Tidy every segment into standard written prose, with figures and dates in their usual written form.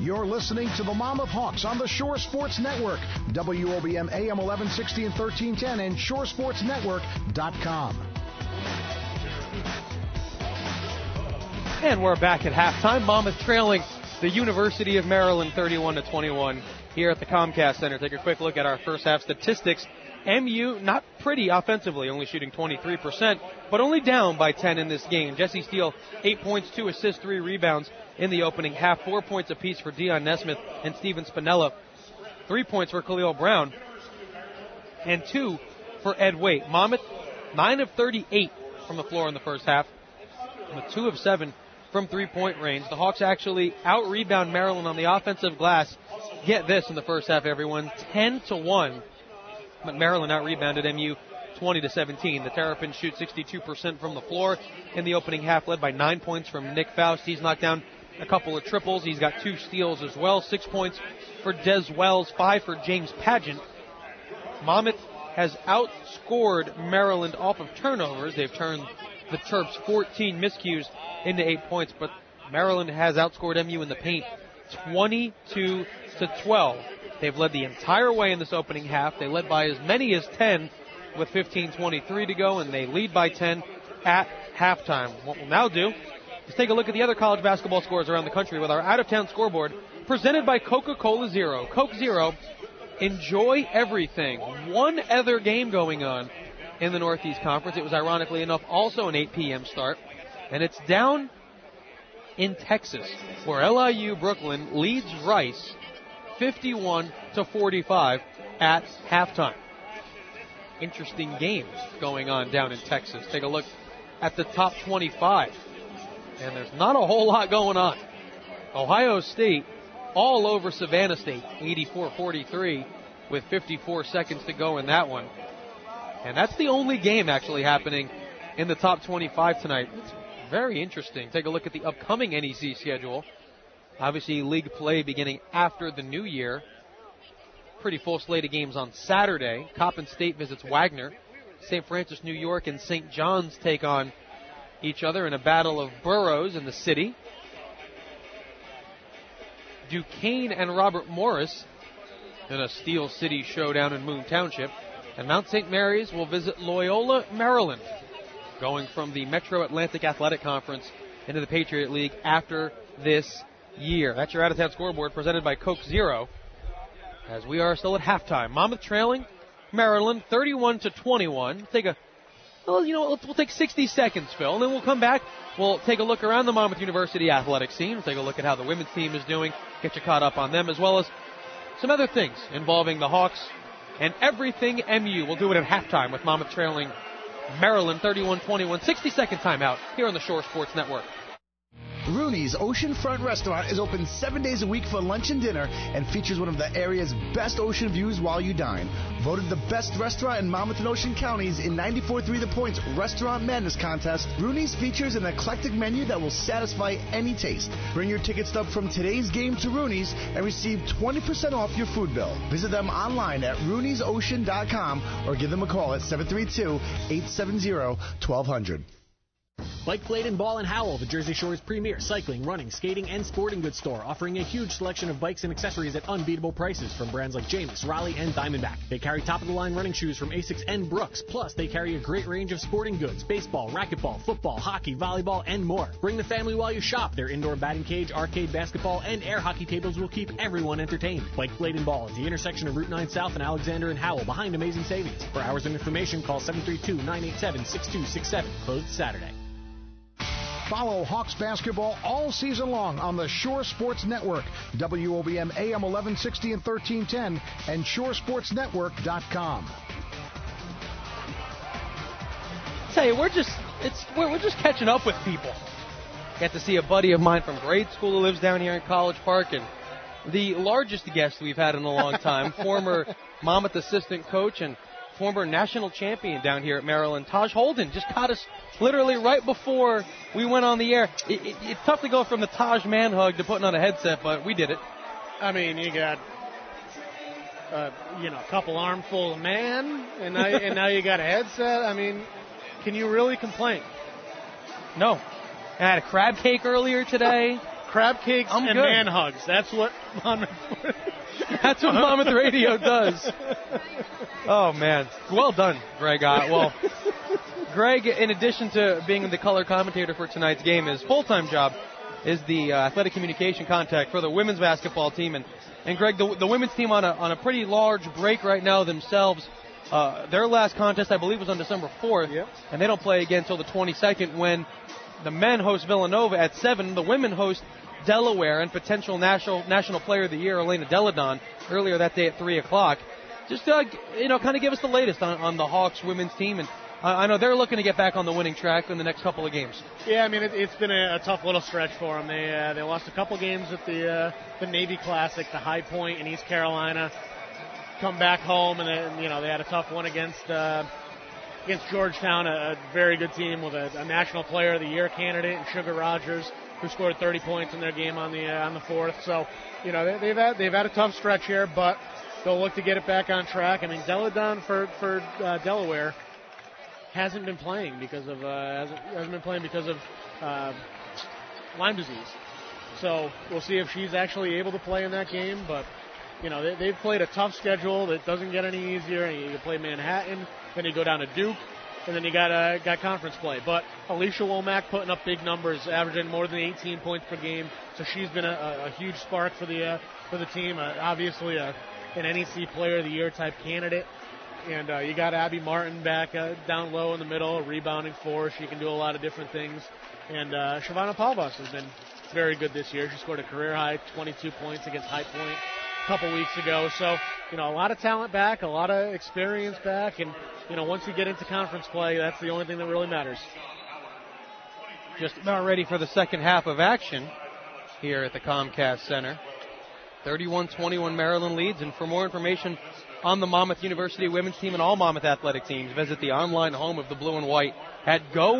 You're listening to the Monmouth Hawks on the Shore Sports Network, WOBM AM 1160 and 1310, and shoresportsnetwork.com. And we're back at halftime. Monmouth trailing the University of Maryland 31-21 here at the Comcast Center. Take a quick look at our first half statistics. MU not pretty offensively, only shooting 23%, but only down by 10 in this game. Jesse Steele, 8 points, 2 assists, 3 rebounds in the opening half. 4 points apiece for Dion Nesmith and Steven Spinella. 3 points for Khalil Brown. And 2 for Ed Waite. Monmouth, 9 of 38 from the floor in the first half, with 2 of 7 from three-point range. The Hawks actually out-rebound Maryland on the offensive glass. Get this in the first half, everyone, 10-1. But Maryland out-rebounded MU 20-17. The Terrapins shoot 62% from the floor in the opening half, led by 9 points from Nick Faust. He's knocked down a couple of triples. He's got 2 steals as well. 6 points for Des Wells, 5 for James Pageant. Monmouth has outscored Maryland off of turnovers. They've turned the Terps 14 miscues into 8 points, but Maryland has outscored MU in the paint 22-12. They've led the entire way in this opening half. They led by as many as 10 with 15:23 to go, and they lead by 10 at halftime. What we'll now do is take a look at the other college basketball scores around the country with our out-of-town scoreboard presented by Coca-Cola Zero. Coke Zero, enjoy everything. One other game going on in the Northeast Conference. It was, ironically enough, also an 8 p.m. start, and it's down in Texas, where LIU Brooklyn leads Rice 51-45 at halftime. Interesting games going on down in Texas. Take a look at the top 25, and there's not a whole lot going on. Ohio State all over Savannah State, 84-43, with 54 seconds to go in that one. And that's the only game actually happening in the top 25 tonight. It's very interesting. Take a look at the upcoming NEC schedule. Obviously, league play beginning after the new year. Pretty full slate of games on Saturday. Coppin State visits Wagner. St. Francis, New York, and St. John's take on each other in a battle of boroughs in the city. Duquesne and Robert Morris in a Steel City showdown in Moon Township. And Mount St. Mary's will visit Loyola, Maryland, going from the Metro Atlantic Athletic Conference into the Patriot League after this year. That's your out-of-town scoreboard presented by Coke Zero, as we are still at halftime. Monmouth trailing Maryland 31-21. We'll take 60 seconds, Phil, and then we'll come back. We'll take a look around the Monmouth University athletic scene. We'll take a look at how the women's team is doing, get you caught up on them, as well as some other things involving the Hawks and everything MU. We'll do it at halftime with Monmouth trailing Maryland 31-21. 60-second timeout here on the Shore Sports Network. Rooney's Oceanfront Restaurant is open 7 days a week for lunch and dinner and features one of the area's best ocean views while you dine. Voted the best restaurant in Monmouth and Ocean counties in 94.3 The Point's Restaurant Madness contest, Rooney's features an eclectic menu that will satisfy any taste. Bring your ticket stub from today's game to Rooney's and receive 20% off your food bill. Visit them online at Rooney'sOcean.com or give them a call at 732-870-1200. Bike Blade and Ball in Howell, the Jersey Shore's premier cycling, running, skating, and sporting goods store, offering a huge selection of bikes and accessories at unbeatable prices from brands like Jameis, Raleigh, and Diamondback. They carry top-of-the-line running shoes from Asics and Brooks. Plus, they carry a great range of sporting goods, baseball, racquetball, football, hockey, volleyball, and more. Bring the family while you shop. Their indoor batting cage, arcade basketball, and air hockey tables will keep everyone entertained. Bike Blade and Ball is the intersection of Route 9 South and Alexander and Howell, behind Amazing Savings. For hours and information, call 732-987-6267. Closed Saturday. Follow Hawks basketball all season long on the Shore Sports Network, WOBM AM 1160 and 1310, and shoresportsnetwork.com. Tell you, we're just catching up with people. Got to see a buddy of mine from grade school who lives down here in College Park, and the largest guest we've had in a long time, former Monmouth assistant coach and former national champion down here at Maryland, Taj Holden, just caught us literally right before we went on the air. It's tough to go from the Taj man hug to putting on a headset, but we did it. I mean, you got a couple armful of man, and now you got a headset. I mean, can you really complain? No. I had a crab cake earlier today. crab cakes and good. man hugs. That's what Monmouth. That's what Monmouth Radio does. Oh, man. Well done, Greg. Greg, in addition to being the color commentator for tonight's game, his full-time job is the athletic communication contact for the women's basketball team. And Greg, the women's team on a pretty large break right now themselves. Their last contest, I believe, was on December 4th, yep. And they don't play again until the 22nd when the men host Villanova at 7. The women host Delaware and potential national player of the year, Elena Deladon, earlier that day at 3 o'clock. Just, kind of give us the latest on the Hawks women's team. And I know they're looking to get back on the winning track in the next couple of games. Yeah, I mean, it's been a tough little stretch for them. They lost a couple games at the Navy Classic, the High Point in East Carolina. Come back home, and then, they had a tough one against Georgetown, a very good team with a National Player of the Year candidate, and Sugar Rogers, who scored 30 points in their game on the fourth. So, they've had a tough stretch here, but they'll look to get it back on track. I mean, Deladon for Delaware hasn't been playing because of Lyme disease. So we'll see if she's actually able to play in that game, but. They've played a tough schedule that doesn't get any easier. You play Manhattan, then you go down to Duke, and then you got conference play. But Alicia Womack putting up big numbers, averaging more than 18 points per game. So she's been a huge spark for the team. Obviously, an NEC Player of the Year type candidate. And you got Abby Martin back down low in the middle, a rebounding force. She can do a lot of different things. And Shavana Palvas has been very good this year. She scored a career high 22 points against High Point couple weeks ago. So, a lot of talent back, a lot of experience back, and, once you get into conference play, that's the only thing that really matters. Just about ready for the second half of action here at the Comcast Center. 31-21 Maryland leads, and for more information on the Monmouth University women's team and all Monmouth athletic teams, visit the online home of the blue and white at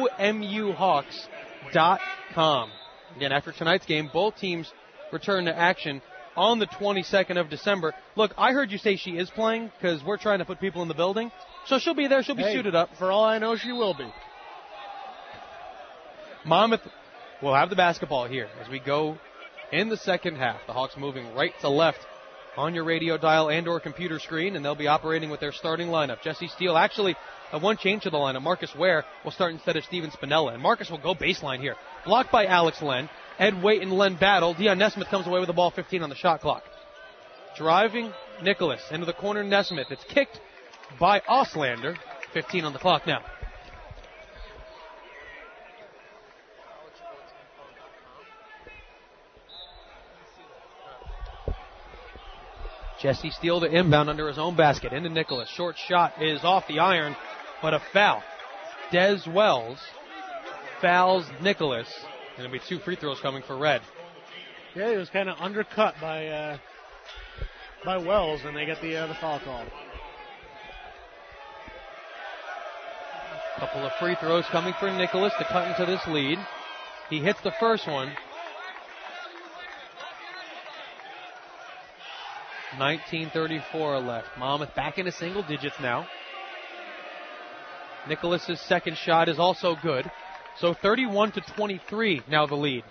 GoMUHawks.com. Again, after tonight's game, both teams return to action on the 22nd of December. Look, I heard you say she is playing because we're trying to put people in the building. So she'll be there. She'll be suited up. For all I know, she will be. Monmouth will have the basketball here as we go in the second half. The Hawks moving right to left on your radio dial and or computer screen, and they'll be operating with their starting lineup. Jesse Steele, actually, one change to the lineup. Marcus Ware will start instead of Steven Spinella, and Marcus will go baseline here. Blocked by Alex Len. Ed Waite and Len battle. Dion Nesmith comes away with the ball, 15 on the shot clock. Driving Nicholas into the corner, Nesmith. It's kicked by Auslander. 15 on the clock now. Jesse Steele to inbound under his own basket. Into Nicholas. Short shot is off the iron, but a foul. Des Wells fouls Nicholas. And it'll be 2 free throws coming for Red. Yeah, he was kind of undercut by Wells, and they get the foul call. A couple of free throws coming for Nicholas to cut into this lead. He hits the first one. 19:34 left. Monmouth back into single digits now. Nicholas's second shot is also good. So 31-23 now the lead.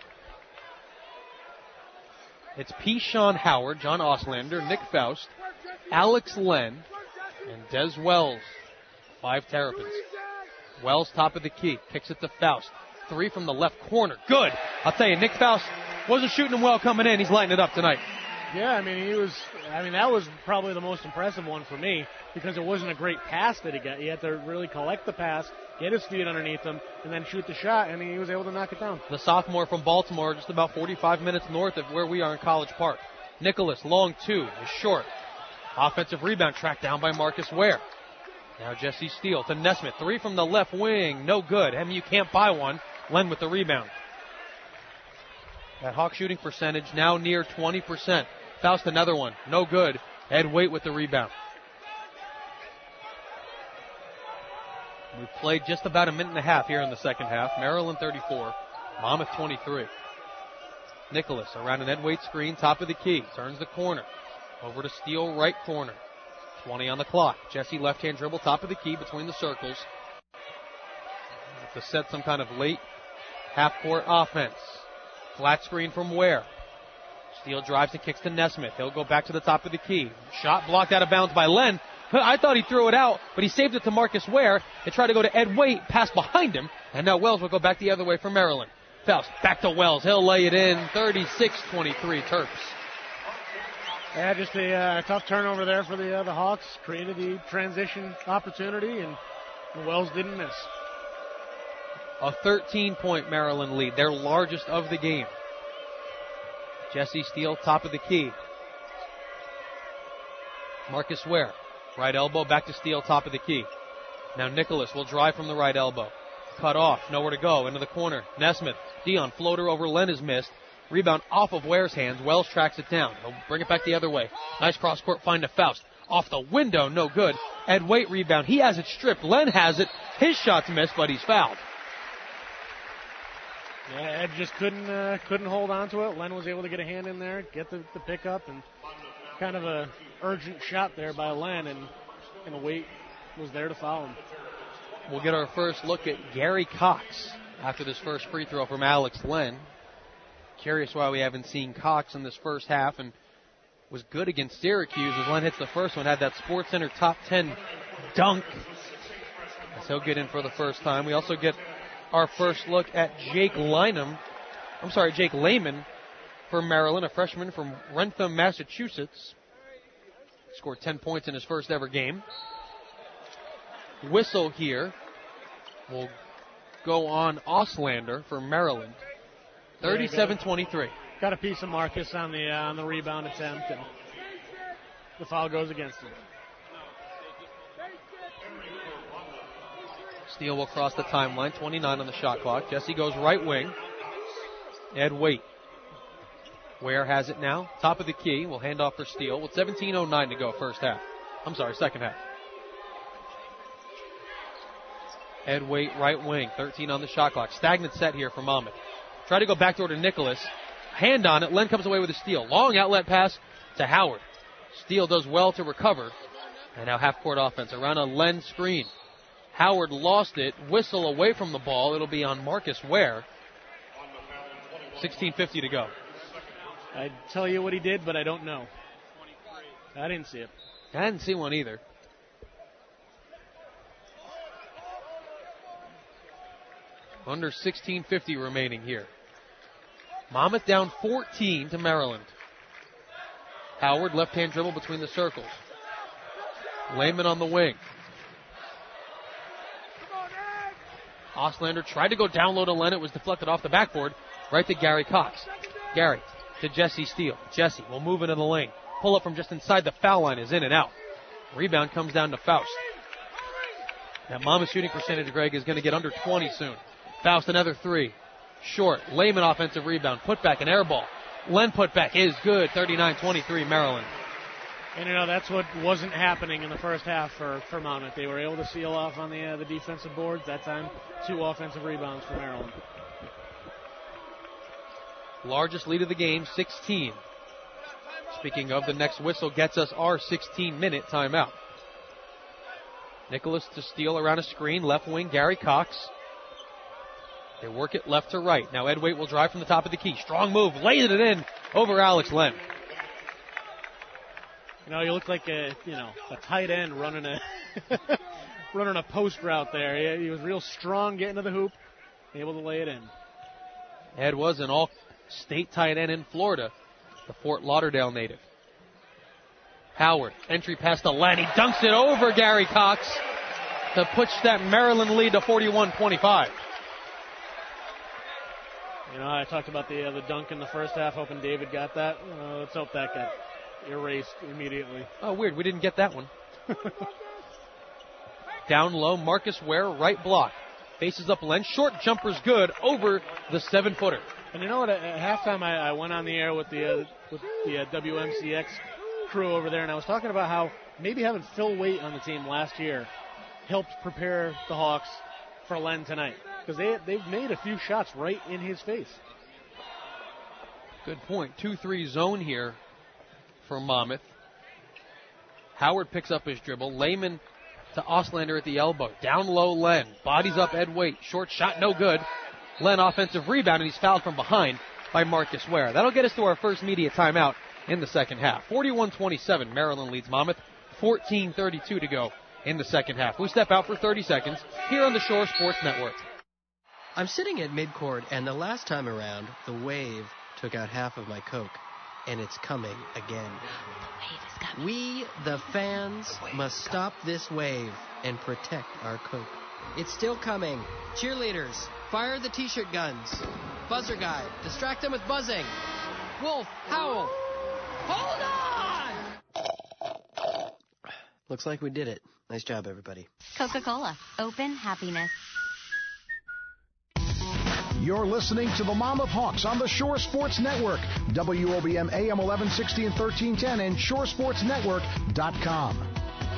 It's P. Sean Howard, John Auslander, Nick Faust, Alex Len, and Des Wells. 5 Terrapins. Wells top of the key, kicks it to Faust. 3 from the left corner. Good. I'll tell you, Nick Faust wasn't shooting him well coming in. He's lighting it up tonight. Yeah, that was probably the most impressive one for me because it wasn't a great pass that he got. He had to really collect the pass, get his feet underneath him, and then shoot the shot, and he was able to knock it down. The sophomore from Baltimore, just about 45 minutes north of where we are in College Park. Nicholas, long 2, is short. Offensive rebound tracked down by Marcus Ware. Now Jesse Steele to Nesmith. 3 from the left wing, no good. MU can't buy one. Len with the rebound. That Hawk shooting percentage now near 20%. Faust another one, no good. Ed Waite with the rebound. We've played just about a minute and a half here in the second half. Maryland 34, Monmouth 23. Nicholas around an Ed Waite screen, top of the key, turns the corner. Over to Steele, right corner. 20 on the clock. Jesse left-hand dribble, top of the key between the circles. To set some kind of late half-court offense. Flat screen from Ware. Steele drives and kicks to Nesmith. He'll go back to the top of the key. Shot blocked out of bounds by Len. I thought he threw it out, but he saved it to Marcus Ware. They tried to go to Ed Waite, pass behind him, and now Wells will go back the other way for Maryland. Faust back to Wells. He'll lay it in. 36-23 Terps. Yeah, just a tough turnover there for the Hawks. Created the transition opportunity, and Wells didn't miss. A 13-point Maryland lead, their largest of the game. Jesse Steele, top of the key. Marcus Ware, right elbow, back to Steele, top of the key. Now Nicholas will drive from the right elbow. Cut off, nowhere to go, into the corner. Nesmith, Dion, floater over Len is missed. Rebound off of Ware's hands. Wells tracks it down. He'll bring it back the other way. Nice cross-court find to Faust. Off the window, no good. Ed Waite rebound. He has it stripped. Len has it. His shot's missed, but he's fouled. Yeah, Ed just couldn't hold on to it. Len was able to get a hand in there, get the pickup, and kind of a urgent shot there by Len, and Waite was there to foul him. We'll get our first look at Gary Cox after this first free throw from Alex Len. Curious why we haven't seen Cox in this first half, and was good against Syracuse as Len hits the first one, had that SportsCenter top 10 dunk. So he'll get in for the first time. We also get our first look at Jake Lehman for Maryland, a freshman from Wrentham, Massachusetts. Scored 10 points in his first ever game. Whistle here will go on Auslander for Maryland. 37-23. Got a piece of Marcus on the rebound attempt, and the foul goes against him. Steele will cross the timeline, 29 on the shot clock. Jesse goes right wing. Ed Waite. Ware has it now. Top of the key. Will hand off for Steele with 17:09 to go second half. Ed Waite right wing, 13 on the shot clock. Stagnant set here for Monmouth. Try to go backdoor to Nicholas. Hand on it. Len comes away with a steal. Long outlet pass to Howard. Steele does well to recover. And now half-court offense around a Len screen. Howard lost it. Whistle away from the ball. It'll be on Marcus Ware. 16:50 to go. I'd tell you what he did, but I don't know. I didn't see it. I didn't see one either. Under 16:50 remaining here. Monmouth down 14 to Maryland. Howard, left-hand dribble between the circles. Lehman on the wing. Auslander tried to go down low to Len. It was deflected off the backboard. Right to Gary Cox. Gary to Jesse Steele. Jesse will move into the lane. Pull up from just inside the foul line is in and out. Rebound comes down to Faust. That Monmouth shooting percentage, Greg, is going to get under 20 soon. Faust another three. Short. Lehman offensive rebound. Put back, an air ball. Len put back is good. 39-23 Maryland. And that's what wasn't happening in the first half for Monmouth. They were able to seal off on the defensive boards. That time, 2 offensive rebounds for Maryland. Largest lead of the game, 16. Speaking of, the next whistle gets us our 16-minute timeout. Nicholas to Steele around a screen. Left wing, Gary Cox. They work it left to right. Now Ed Waite will drive from the top of the key. Strong move. Lays it in over Alex Len. You look like a tight end running a post route there. He was real strong getting to the hoop, able to lay it in. Ed was an all-state tight end in Florida, the Fort Lauderdale native. Howard, entry pass to Len. He dunks it over Gary Cox to push that Maryland lead to 41-25. I talked about the dunk in the first half, hoping David got that. Let's hope that got erased immediately. Oh, weird. We didn't get that one. Down low, Marcus Ware, right block. Faces up Len. Short jumper's good over the 7-footer. And at halftime I went on the air with the WMCX crew over there, and I was talking about how maybe having Phil Waite on the team last year helped prepare the Hawks for Len tonight. Because they've made a few shots right in his face. Good point. 2-3 zone here for Monmouth. Howard picks up his dribble. Lehman to Auslander at the elbow. Down low, Len. Bodies up Ed Waite. Short shot, no good. Len offensive rebound, and he's fouled from behind. by Marcus Ware. That'll get us to our first media timeout in the second half. 41-27, Maryland leads Monmouth. 14:32 to go in the second half. We step out for 30 seconds here on the Shore Sports Network. I'm sitting at midcourt, and the last time around, the wave took out half of my Coke, and it's coming again. The wave is coming. We, the fans, must stop this wave and protect our Coke. It's still coming. Cheerleaders, fire the T-shirt guns. Buzzer guy, distract them with buzzing. Wolf, howl. Hold on! Looks like we did it. Nice job, everybody. Coca-Cola. Open happiness. You're listening to the Monmouth Hawks on the Shore Sports Network, WOBM AM 1160 and 1310 and shoresportsnetwork.com.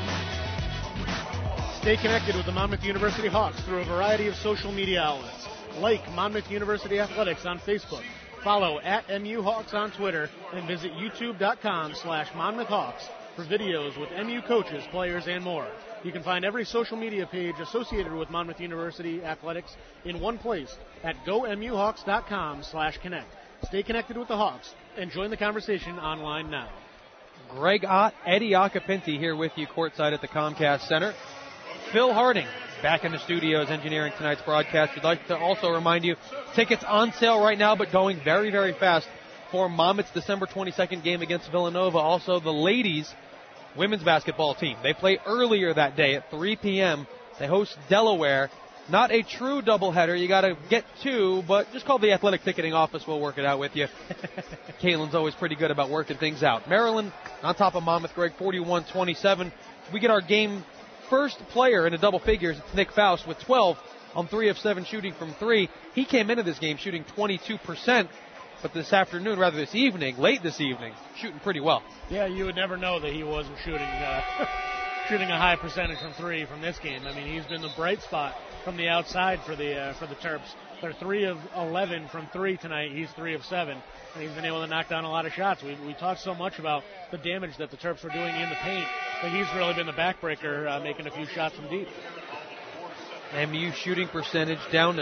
Stay connected with the Monmouth University Hawks through a variety of social media outlets. Like Monmouth University Athletics on Facebook. Follow @MU Hawks on Twitter and visit youtube.com/Monmouth Hawks for videos with MU coaches, players, and more. You can find every social media page associated with Monmouth University Athletics in one place at gomuhawks.com/connect. Stay connected with the Hawks and join the conversation online now. Greg Ott, Eddie Acapinti here with you courtside at the Comcast Center. Phil Harding back in the studios engineering tonight's broadcast. We'd like to also remind you, tickets on sale right now, but going very, very fast for Monmouth's December 22nd game against Villanova. Also, the ladies' women's basketball team. They play earlier that day at 3 p.m. They host Delaware. Not a true doubleheader. You got to get two, but just call the athletic ticketing office. We'll work it out with you. Caitlin's always pretty good about working things out. Maryland on top of Monmouth, Greg, 41-27. We get our game first player in the double figures. It's Nick Faust with 12 on 3 of 7 shooting from 3. He came into this game shooting 22%, but this evening, late this evening, shooting pretty well. Yeah, you would never know that he wasn't shooting shooting a high percentage from 3 from this game. I mean, he's been the bright spot from the outside for the Terps. They're 3 of 11 from 3 tonight. He's 3 of 7, and he's been able to knock down a lot of shots. We talked so much about the damage that the Terps were doing in the paint, but he's really been the backbreaker, making a few shots from deep. MU shooting percentage down to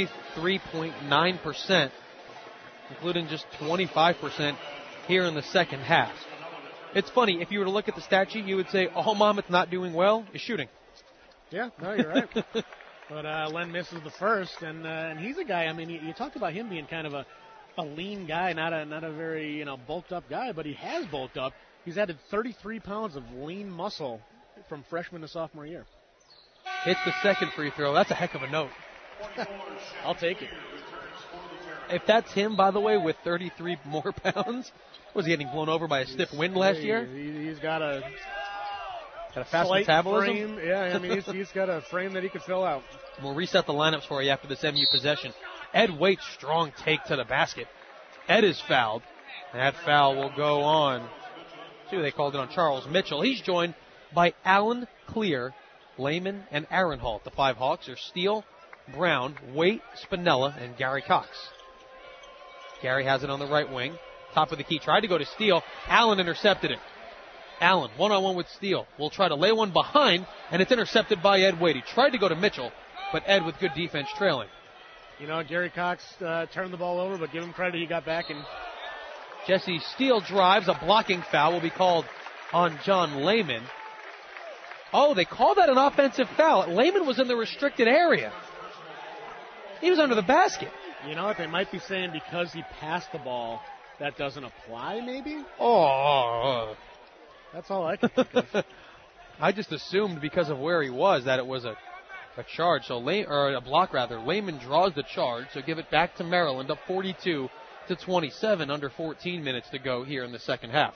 23.9%, including just 25% here in the second half. It's funny, if you were to look at the stat sheet, you would say all Monmouth not doing well is shooting. Yeah, no, you're right. But Len misses the first, and he's a guy, I mean, you talk about him being kind of a lean guy, not a very, bulked up guy, but he has bulked up. He's added 33 pounds of lean muscle from freshman to sophomore year. Hits the second free throw. That's a heck of a note. I'll take it. If that's him, by the way, with 33 more pounds, was he getting blown over by a stiff wind last year? He's got a fast metabolism. Frame. Yeah, I mean, he's got a frame that he could fill out. We'll reset the lineups for you after this MU possession. Ed Waite's strong take to the basket. Ed is fouled. That foul will go on. See, they called it on Charles Mitchell. He's joined by Allen Clear, Lehman, and Aaron Holt. The 5 Hawks are Steele, Brown, Waite, Spinella, and Gary Cox. Gary has it on the right wing. Top of the key. Tried to go to Steele. Allen intercepted it. Allen, one-on-one with Steele. Will try to lay one behind, and it's intercepted by Ed Waite. He tried to go to Mitchell, but Ed with good defense trailing. Gary Cox turned the ball over, but give him credit. He got back and Jesse Steele drives. A blocking foul will be called on John Lehman. Oh, they called that an offensive foul. Lehman was in the restricted area. He was under the basket. You know what? They might be saying because he passed the ball, that doesn't apply, maybe? Oh. That's all I can think of. I just assumed because of where he was that it was a charge, or a block rather. Lehman draws the charge, so give it back to Maryland, up 42-27, under 14 minutes to go here in the second half.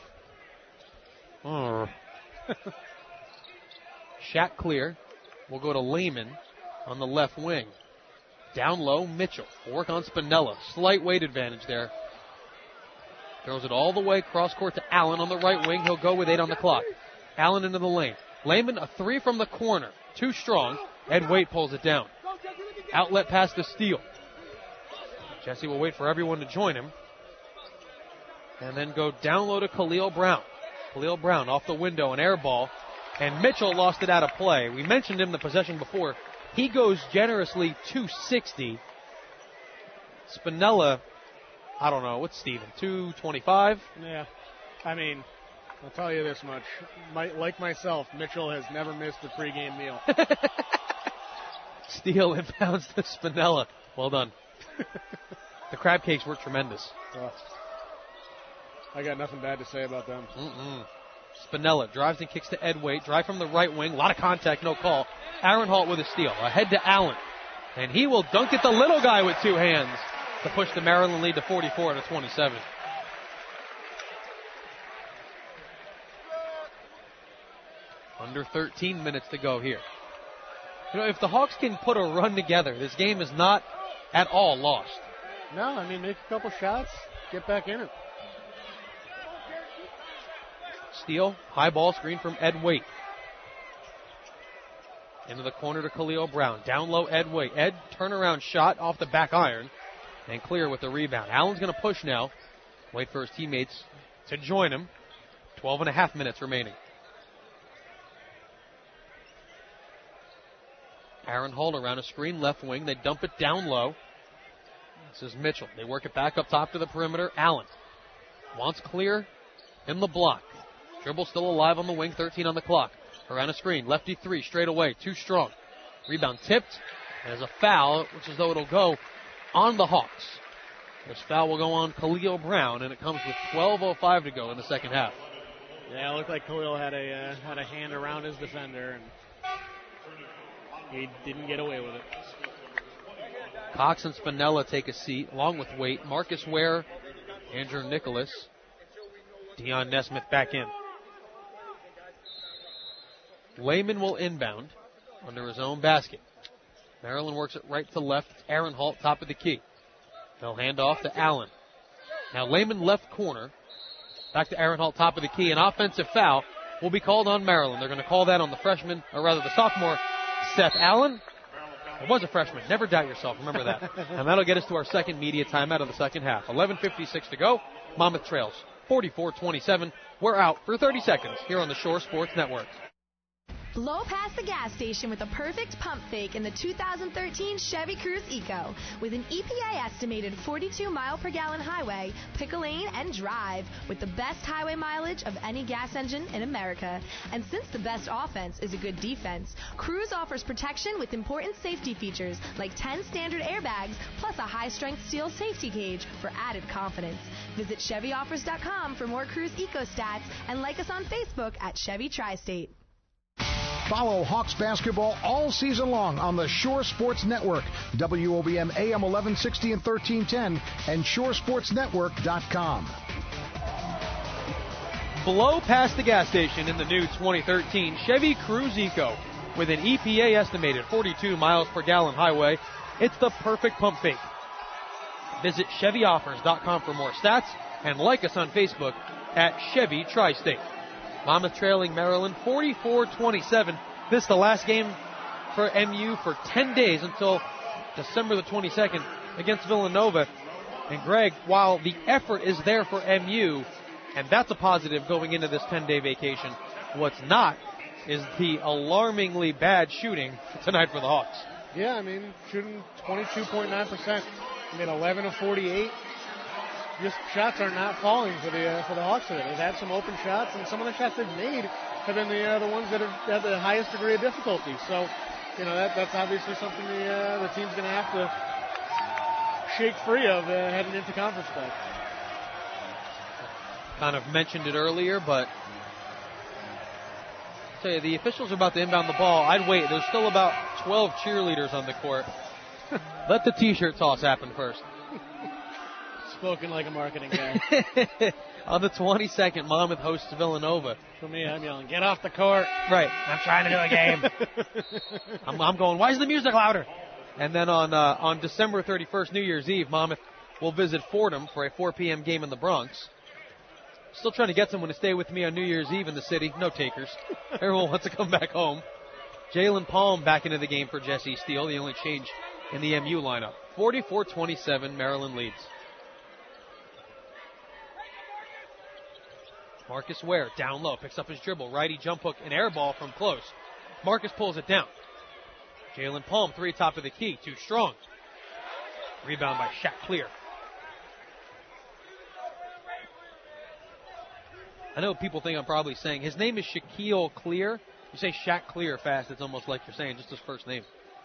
Shot clear. We'll go to Lehman on the left wing. Down low, Mitchell. Work on Spinella. Slight weight advantage there. Throws it all the way cross court to Allen on the right wing. He'll go with 8 on the clock. Allen into the lane. Lehman, a 3 from the corner. Too strong. Ed Waite pulls it down. Outlet pass to Steele. Jesse will wait for everyone to join him. And then go down low to Khalil Brown. Khalil Brown off the window, an air ball. And Mitchell lost it out of play. We mentioned him the possession before. He goes generously 260. Spinella I don't know. What's Steven? 225? Yeah. I mean, I'll tell you this much. Like myself, Mitchell has never missed a pregame meal. Steele inbounds to Spinella. Well done. The crab cakes were tremendous. I got nothing bad to say about them. Spinella drives and kicks to Ed Waite. Drive from the right wing. A lot of contact, no call. Aaron Holt with a steal. Ahead to Allen. And he will dunk it the little guy with two hands to push the Maryland lead to 44-27. Under 13 minutes to go here. You know, if the Hawks can put a run together, this game is not at all lost. No, I mean, make a couple shots, get back in it. Steele, high ball screen from Ed Waite. Into the corner to Khalil Brown. Down low, Ed Waite. Ed, turnaround shot off the back iron. And clear with the rebound. Allen's going to push now. Wait for his teammates to join him. 12.5 minutes remaining. Aaron Holt around a screen left wing. They dump it down low. This is Mitchell. They work it back up top to the perimeter. Allen wants clear in the block. Dribble still alive on the wing. 13 on the clock. Around a screen. Lefty three straight away. Too strong. Rebound tipped. And there's a foul. It looks as though it'll go on the Hawks. This foul will go on Khalil Brown, and it comes with 12:05 to go in the second half. Yeah, it looked like Khalil had a hand around his defender, and he didn't get away with it. Cox and Spinella take a seat, along with Waite, Marcus Ware, Andrew Nicholas, Deion Nesmith back in. Lehman will inbound under his own basket. Maryland works it right to left. Aaron Holt, top of the key. They'll hand off to Allen. Now Lehman left corner. Back to Aaron Holt, top of the key. An offensive foul will be called on Maryland. They're going to call that on the freshman, or rather the sophomore, Seth Allen. It was a freshman. Never doubt yourself. Remember that. And that'll get us to our second media timeout of the second half. 11:56 to go. Monmouth trails 44-27. We're out for 30 seconds here on the Shore Sports Network. Blow past the gas station with a perfect pump fake in the 2013 Chevy Cruze Eco. With an EPA estimated 42 mile per gallon highway, pick a lane and drive with the best highway mileage of any gas engine in America. And since the best offense is a good defense, Cruze offers protection with important safety features like 10 standard airbags plus a high-strength steel safety cage for added confidence. Visit ChevyOffers.com for more Cruze Eco stats and like us on Facebook at Chevy Tri-State. Follow Hawks basketball all season long on the Shore Sports Network, WOBM AM 1160 and 1310, and shoresportsnetwork.com. Blow past the gas station in the new 2013 Chevy Cruze Eco. With an EPA estimated 42 miles per gallon highway, it's the perfect pump fake. Visit ChevyOffers.com for more stats and like us on Facebook at Chevy Tri-State. Monmouth trailing Maryland 44-27. This is the last game for MU for 10 days until December the 22nd against Villanova. And Greg, while the effort is there for MU, and that's a positive going into this 10-day vacation, what's not is the alarmingly bad shooting tonight for the Hawks. Yeah, I mean, shooting 22.9%. I mean, 11 of 48. Just shots are not falling for the Hawks today. They've had some open shots, and some of the shots they've made have been the ones that have had the highest degree of difficulty. So, you know, that's obviously something the team's going to have to shake free of heading into conference play. Kind of mentioned it earlier, but I'll tell you, the officials are about to inbound the ball. I'd wait. There's still about 12 cheerleaders on the court. Let the T-shirt toss happen first. Spoken like a marketing guy. On the 22nd, Monmouth hosts Villanova. For me, I'm yelling, get off the court. Right. I'm trying to do a game. I'm going, why is the music louder? And then on December 31st, New Year's Eve, Monmouth will visit Fordham for a 4 p.m. game in the Bronx. Still trying to get someone to stay with me on New Year's Eve in the city. No takers. Everyone wants to come back home. Jalen Palm back into the game for Jesse Steele, the only change in the MU lineup. 44-27, Maryland leads. Marcus Ware down low, picks up his dribble, righty jump hook, an air ball from close. Marcus pulls it down. Jalen Palm, three top of the key, too strong. Rebound by Shaq Clear. I know people think I'm probably saying his name is Shaquille Clear. You say Shaq Clear fast, it's almost like you're saying just his first name.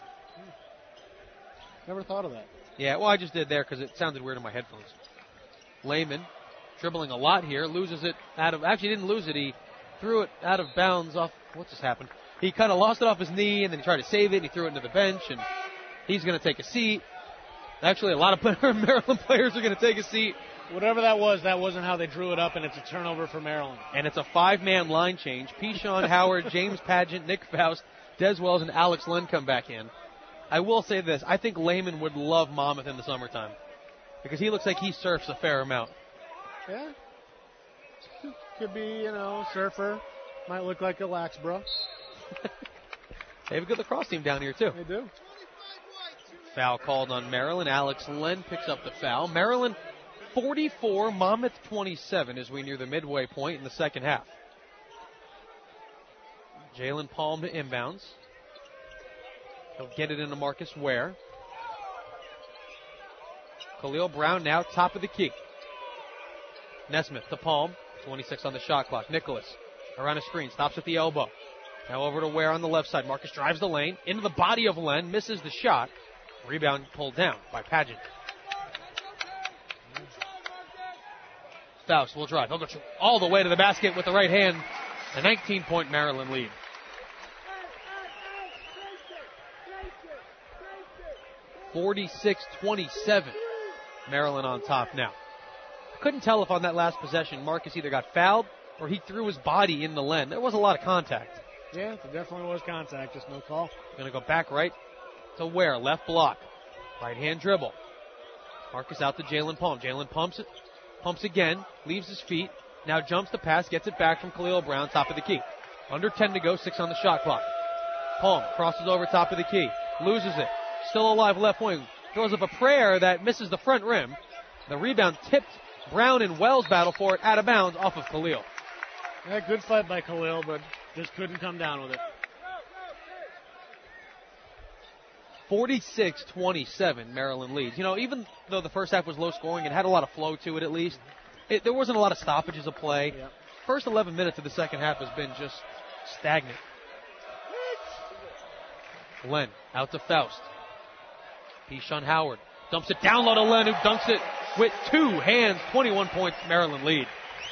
Never thought of that. Yeah, well, I just did there because it sounded weird in my headphones. Layman dribbling a lot here, loses it out of, actually didn't lose it, he threw it out of bounds off, what's just happened? He kind of lost it off his knee and then he tried to save it and he threw it into the bench and he's going to take a seat. Actually, a lot of Maryland players are going to take a seat. Whatever that wasn't how they drew it up, and it's a turnover for Maryland. And it's a 5-man line change. Pishon Howard, James Padgett, Nick Faust, Des Wells, and Alex Len come back in. I will say this. I think Layman would love Monmouth in the summertime because he looks like he surfs a fair amount. Yeah. Could be, surfer. Might look like a lax, bro. They have a good lacrosse team down here, too. They do. Foul called on Maryland. Alex Len picks up the foul. Maryland 44, Monmouth 27 as we near the midway point in the second half. Jalen Palm to inbounds. He'll get it into Marcus Ware. Khalil Brown now top of the key. Nesmith to Palm. 26 on the shot clock. Nicholas around a screen. Stops at the elbow. Now over to Ware on the left side. Marcus drives the lane. Into the body of Len. Misses the shot. Rebound pulled down by Padgett. Faust will drive. He'll go all the way to the basket with the right hand. A 19-point Maryland lead. (46-27). Maryland on top now. Couldn't tell if on that last possession Marcus either got fouled or he threw his body in the Len. There was a lot of contact. Yeah, there definitely was contact, just no call. Going to go back right to Ware, left block. Right hand dribble. Marcus out to Jalen Palm. Jalen pumps again, leaves his feet, now jumps the pass, gets it back from Khalil Brown, top of the key. Under 10 to go, 6 on the shot clock. Palm crosses over top of the key, loses it. Still alive left wing. Throws up a prayer that misses the front rim. The rebound tipped. Brown and Wells battle for it out of bounds off of Khalil. Yeah, good fight by Khalil, but just couldn't come down with it. 46-27, Maryland leads. Even though the first half was low scoring, it had a lot of flow to it at least. There wasn't a lot of stoppages of play. Yep. First 11 minutes of the second half has been just stagnant. Len out to Faust. Pishon Howard dumps it down low to Len, who dunks it with 2 hands. 21 points, Maryland lead.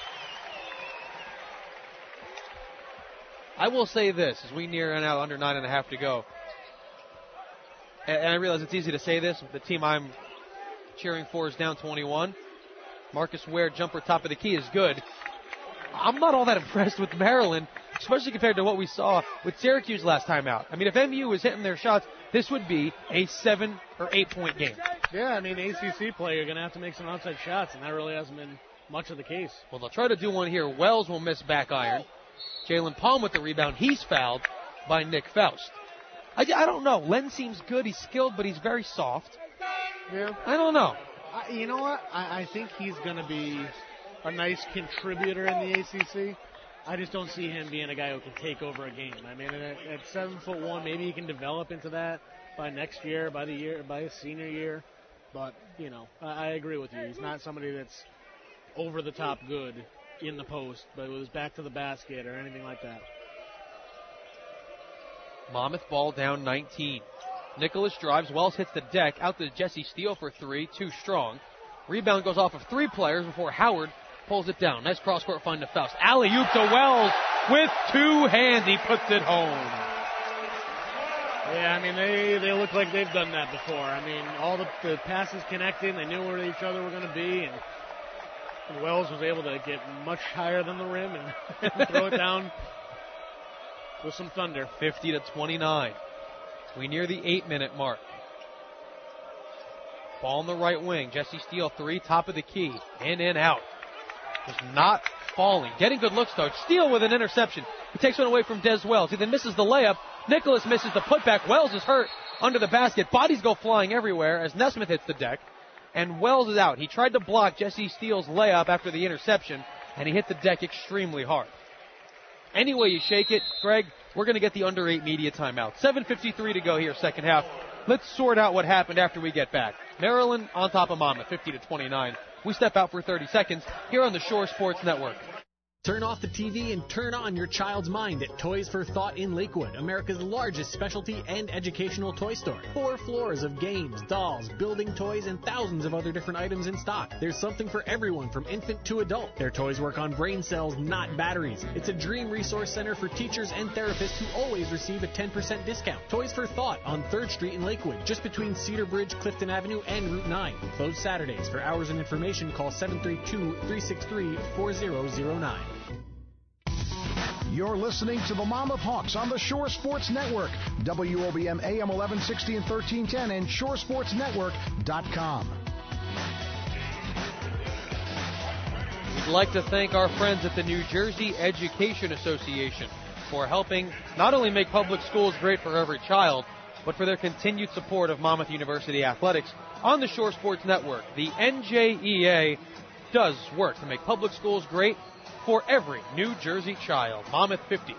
I will say this, as we near now under 9.5 to go, and I realize it's easy to say this, the team I'm cheering for is down 21. Marcus Ware, jumper top of the key, is good. I'm not all that impressed with Maryland, especially compared to what we saw with Syracuse last time out. I mean, if MU was hitting their shots, this would be a 7 or 8 point game. Yeah, I mean, ACC play, you're going to have to make some outside shots, and that really hasn't been much of the case. Well, they'll try to do one here. Wells will miss back iron. Jalen Palm with the rebound. He's fouled by Nick Faust. I don't know. Len seems good. He's skilled, but he's very soft. Yeah. I don't know. You know what? I think he's going to be a nice contributor in the ACC. I just don't see him being a guy who can take over a game. I mean, at 7'1", maybe he can develop into that by next year, by his senior year. But, I agree with you. He's not somebody that's over the top good in the post, but with his back to the basket or anything like that. Monmouth ball down 19. Nicholas drives. Wells hits the deck. Out to Jesse Steele for 3. Too strong. Rebound goes off of 3 players before Howard pulls it down. Nice cross-court find to Faust. Alley-oop to Wells with 2 hands. He puts it home. Yeah, I mean, they look like they've done that before. I mean, all the passes connecting. They knew where each other were going to be, and Wells was able to get much higher than the rim and throw it down with some thunder. 50-29. We near the 8-minute mark. Ball on the right wing. Jesse Steele 3, top of the key. In and out. Just not falling. Getting good looks, though. Steele with an interception. He takes one away from Des Wells. He then misses the layup. Nicholas misses the putback. Wells is hurt under the basket. Bodies go flying everywhere as Nesmith hits the deck. And Wells is out. He tried to block Jesse Steele's layup after the interception, and he hit the deck extremely hard. Any way you shake it, Greg, we're going to get the under 8 media timeout. 7:53 to go here, second half. Let's sort out what happened after we get back. Maryland on top of Monmouth, 50-29. We step out for 30 seconds here on the Shore Sports Network. Turn off the TV and turn on your child's mind at Toys for Thought in Lakewood, America's largest specialty and educational toy store. 4 floors of games, dolls, building toys, and thousands of other different items in stock. There's something for everyone from infant to adult. Their toys work on brain cells, not batteries. It's a dream resource center for teachers and therapists who always receive a 10% discount. Toys for Thought on 3rd Street in Lakewood, just between Cedar Bridge, Clifton Avenue, and Route 9. Closed Saturdays. For hours and information, call 732-363-4009. You're listening to the Monmouth Hawks on the Shore Sports Network, WOBM AM 1160 and 1310, and shoresportsnetwork.com. We'd like to thank our friends at the New Jersey Education Association for helping not only make public schools great for every child, but for their continued support of Monmouth University athletics on the Shore Sports Network. The NJEA does work to make public schools great for every New Jersey child. Monmouth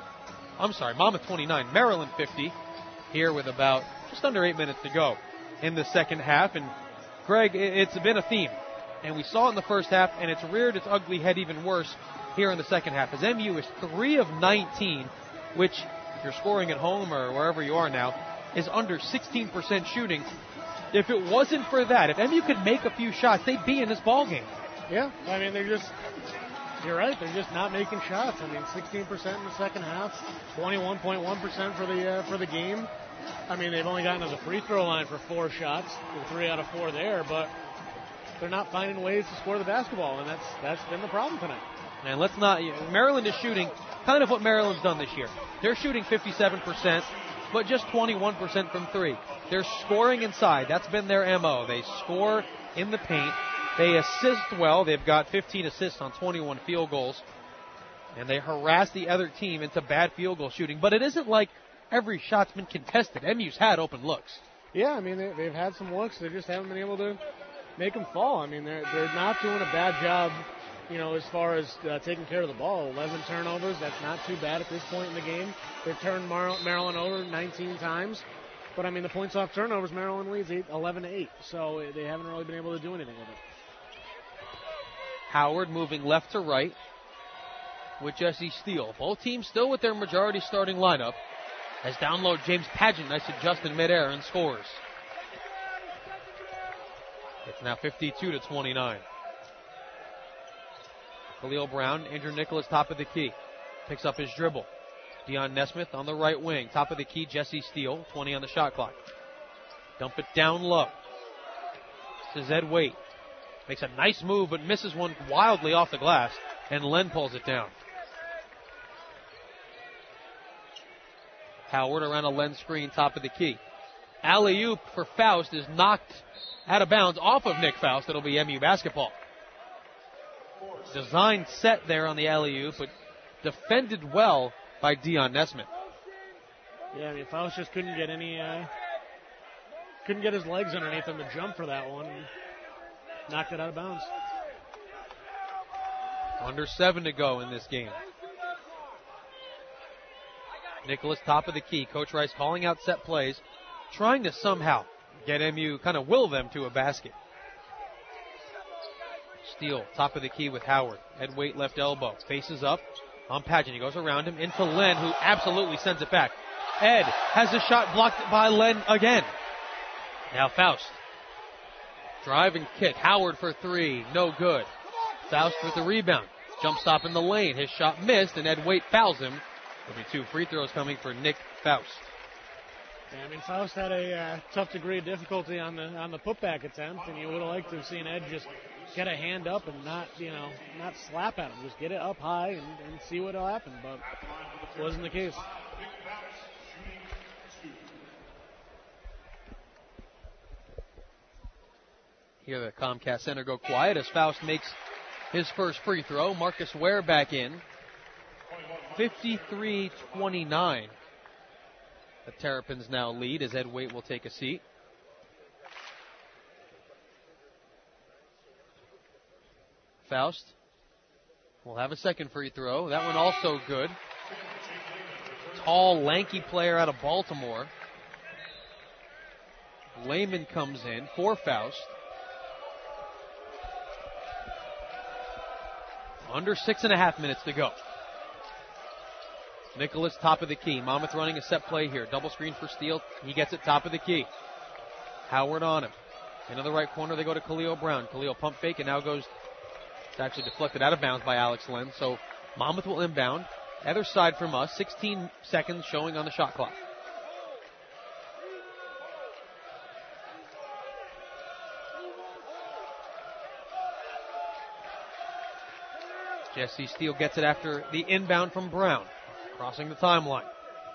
29, Maryland 50, here with about just under 8 minutes to go in the second half. And Greg, it's been a theme, and we saw it in the first half, and it's reared its ugly head even worse here in the second half, as MU is 3 of 19, which, if you're scoring at home or wherever you are now, is under 16% shooting. If it wasn't for that, if MU could make a few shots, they'd be in this ballgame. Yeah, I mean, you're right, they're just not making shots. I mean, 16% in the second half, 21.1% for the game. I mean, they've only gotten to the free throw line for 4 shots, 3 out of 4 there, but they're not finding ways to score the basketball, and that's been the problem tonight. And Maryland is shooting kind of what Maryland's done this year. They're shooting 57%, but just 21% from 3. They're scoring inside. That's been their MO. They score in the paint. They assist well. They've got 15 assists on 21 field goals. And they harass the other team into bad field goal shooting. But it isn't like every shot's been contested. MU's had open looks. Yeah, I mean, they've had some looks. They just haven't been able to make them fall. I mean, they're not doing a bad job, as far as taking care of the ball. 11 turnovers, that's not too bad at this point in the game. They've turned Maryland over 19 times. But, I mean, the points off turnovers, Maryland leads 11-8. So they haven't really been able to do anything with it. Howard moving left to right with Jesse Steele. Both teams still with their majority starting lineup. As down low, James Padgett, nice adjust in midair and scores. It's now 52-29. Khalil Brown, Andrew Nicholas, top of the key. Picks up his dribble. Dion Nesmith on the right wing. Top of the key, Jesse Steele, 20 on the shot clock. Dump it down low. This is Ed Waite. Makes a nice move, but misses one wildly off the glass, and Len pulls it down. Howard around a Len screen, top of the key. Alley-oop for Faust is knocked out of bounds off of Nick Faust. It'll be MU basketball. Design set there on the alley-oop, but defended well by Dion Nesmith. Yeah, I mean, Faust just couldn't get couldn't get his legs underneath him to jump for that one. Knocked it out of bounds. Under 7 to go in this game. Nicholas, top of the key. Coach Rice calling out set plays, trying to somehow get MU, kind of will them to a basket. Steele, top of the key with Howard. Ed Waite, left elbow. Faces up on Padgett. He goes around him into Len, who absolutely sends it back. Ed has a shot blocked by Len again. Now Faust. Drive and kick. Howard for 3. No good. Faust with the rebound. Jump stop in the lane. His shot missed, and Ed Waite fouls him. There'll be 2 free throws coming for Nick Faust. Yeah, I mean, Faust had a tough degree of difficulty on the putback attempt, and you would have liked to have seen Ed just get a hand up and not slap at him. Just get it up high and see what'll happen, but it wasn't the case. Here the Comcast Center go quiet as Faust makes his first free throw. Marcus Ware back in. 53-29. The Terrapins now lead as Ed Waite will take a seat. Faust will have a second free throw. That one also good. Tall, lanky player out of Baltimore. Lehman comes in for Faust. Under 6.5 minutes to go. Nicholas, top of the key. Monmouth running a set play here. Double screen for Steele. He gets it top of the key. Howard on him. Into the right corner, they go to Khalil Brown. Khalil pump fake, and now goes, it's actually deflected out of bounds by Alex Len. So Monmouth will inbound. Other side from us, 16 seconds showing on the shot clock. Jesse Steele gets it after the inbound from Brown. Crossing the timeline.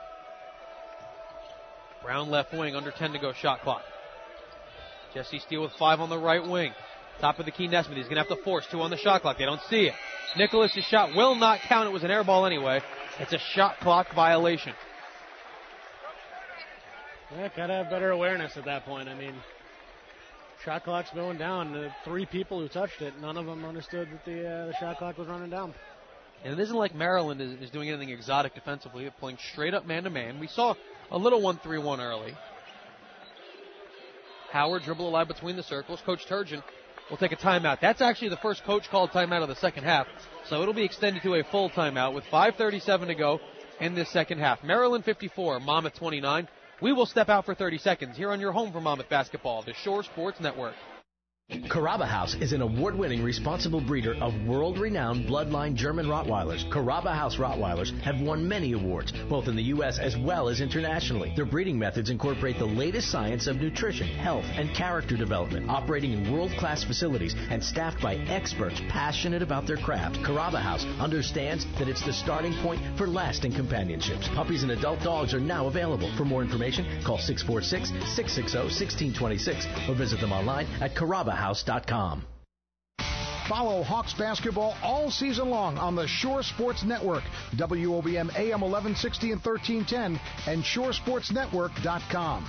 Brown left wing, under 10 to go shot clock. Jesse Steele with 5 on the right wing. Top of the key, Nesmith. He's going to have to force 2 on the shot clock. They don't see it. Nicholas' shot will not count. It was an air ball anyway. It's a shot clock violation. Yeah, gotta have better awareness at that point. I mean, shot clock's going down. The 3 people who touched it, none of them understood that the shot clock was running down. And it isn't like Maryland is doing anything exotic defensively. They're playing straight up man-to-man. We saw a little 1-3-1 early. Howard dribble alive between the circles. Coach Turgeon will take a timeout. That's actually the first coach-called timeout of the second half, so it'll be extended to a full timeout with 5:37 to go in this second half. Maryland 54, Monmouth 29. We will step out for 30 seconds here on your home for Monmouth basketball, the Shore Sports Network. Carrabba House is an award-winning responsible breeder of world-renowned bloodline German Rottweilers. Carrabba House Rottweilers have won many awards, both in the U.S. as well as internationally. Their breeding methods incorporate the latest science of nutrition, health, and character development, operating in world-class facilities and staffed by experts passionate about their craft. Carrabba House understands that it's the starting point for lasting companionships. Puppies and adult dogs are now available. For more information, call 646-660-1626 or visit them online at carrabbahouse.com. Follow Hawks basketball all season long on the Shore Sports Network, WOBM AM 1160 and 1310, and shoresportsnetwork.com.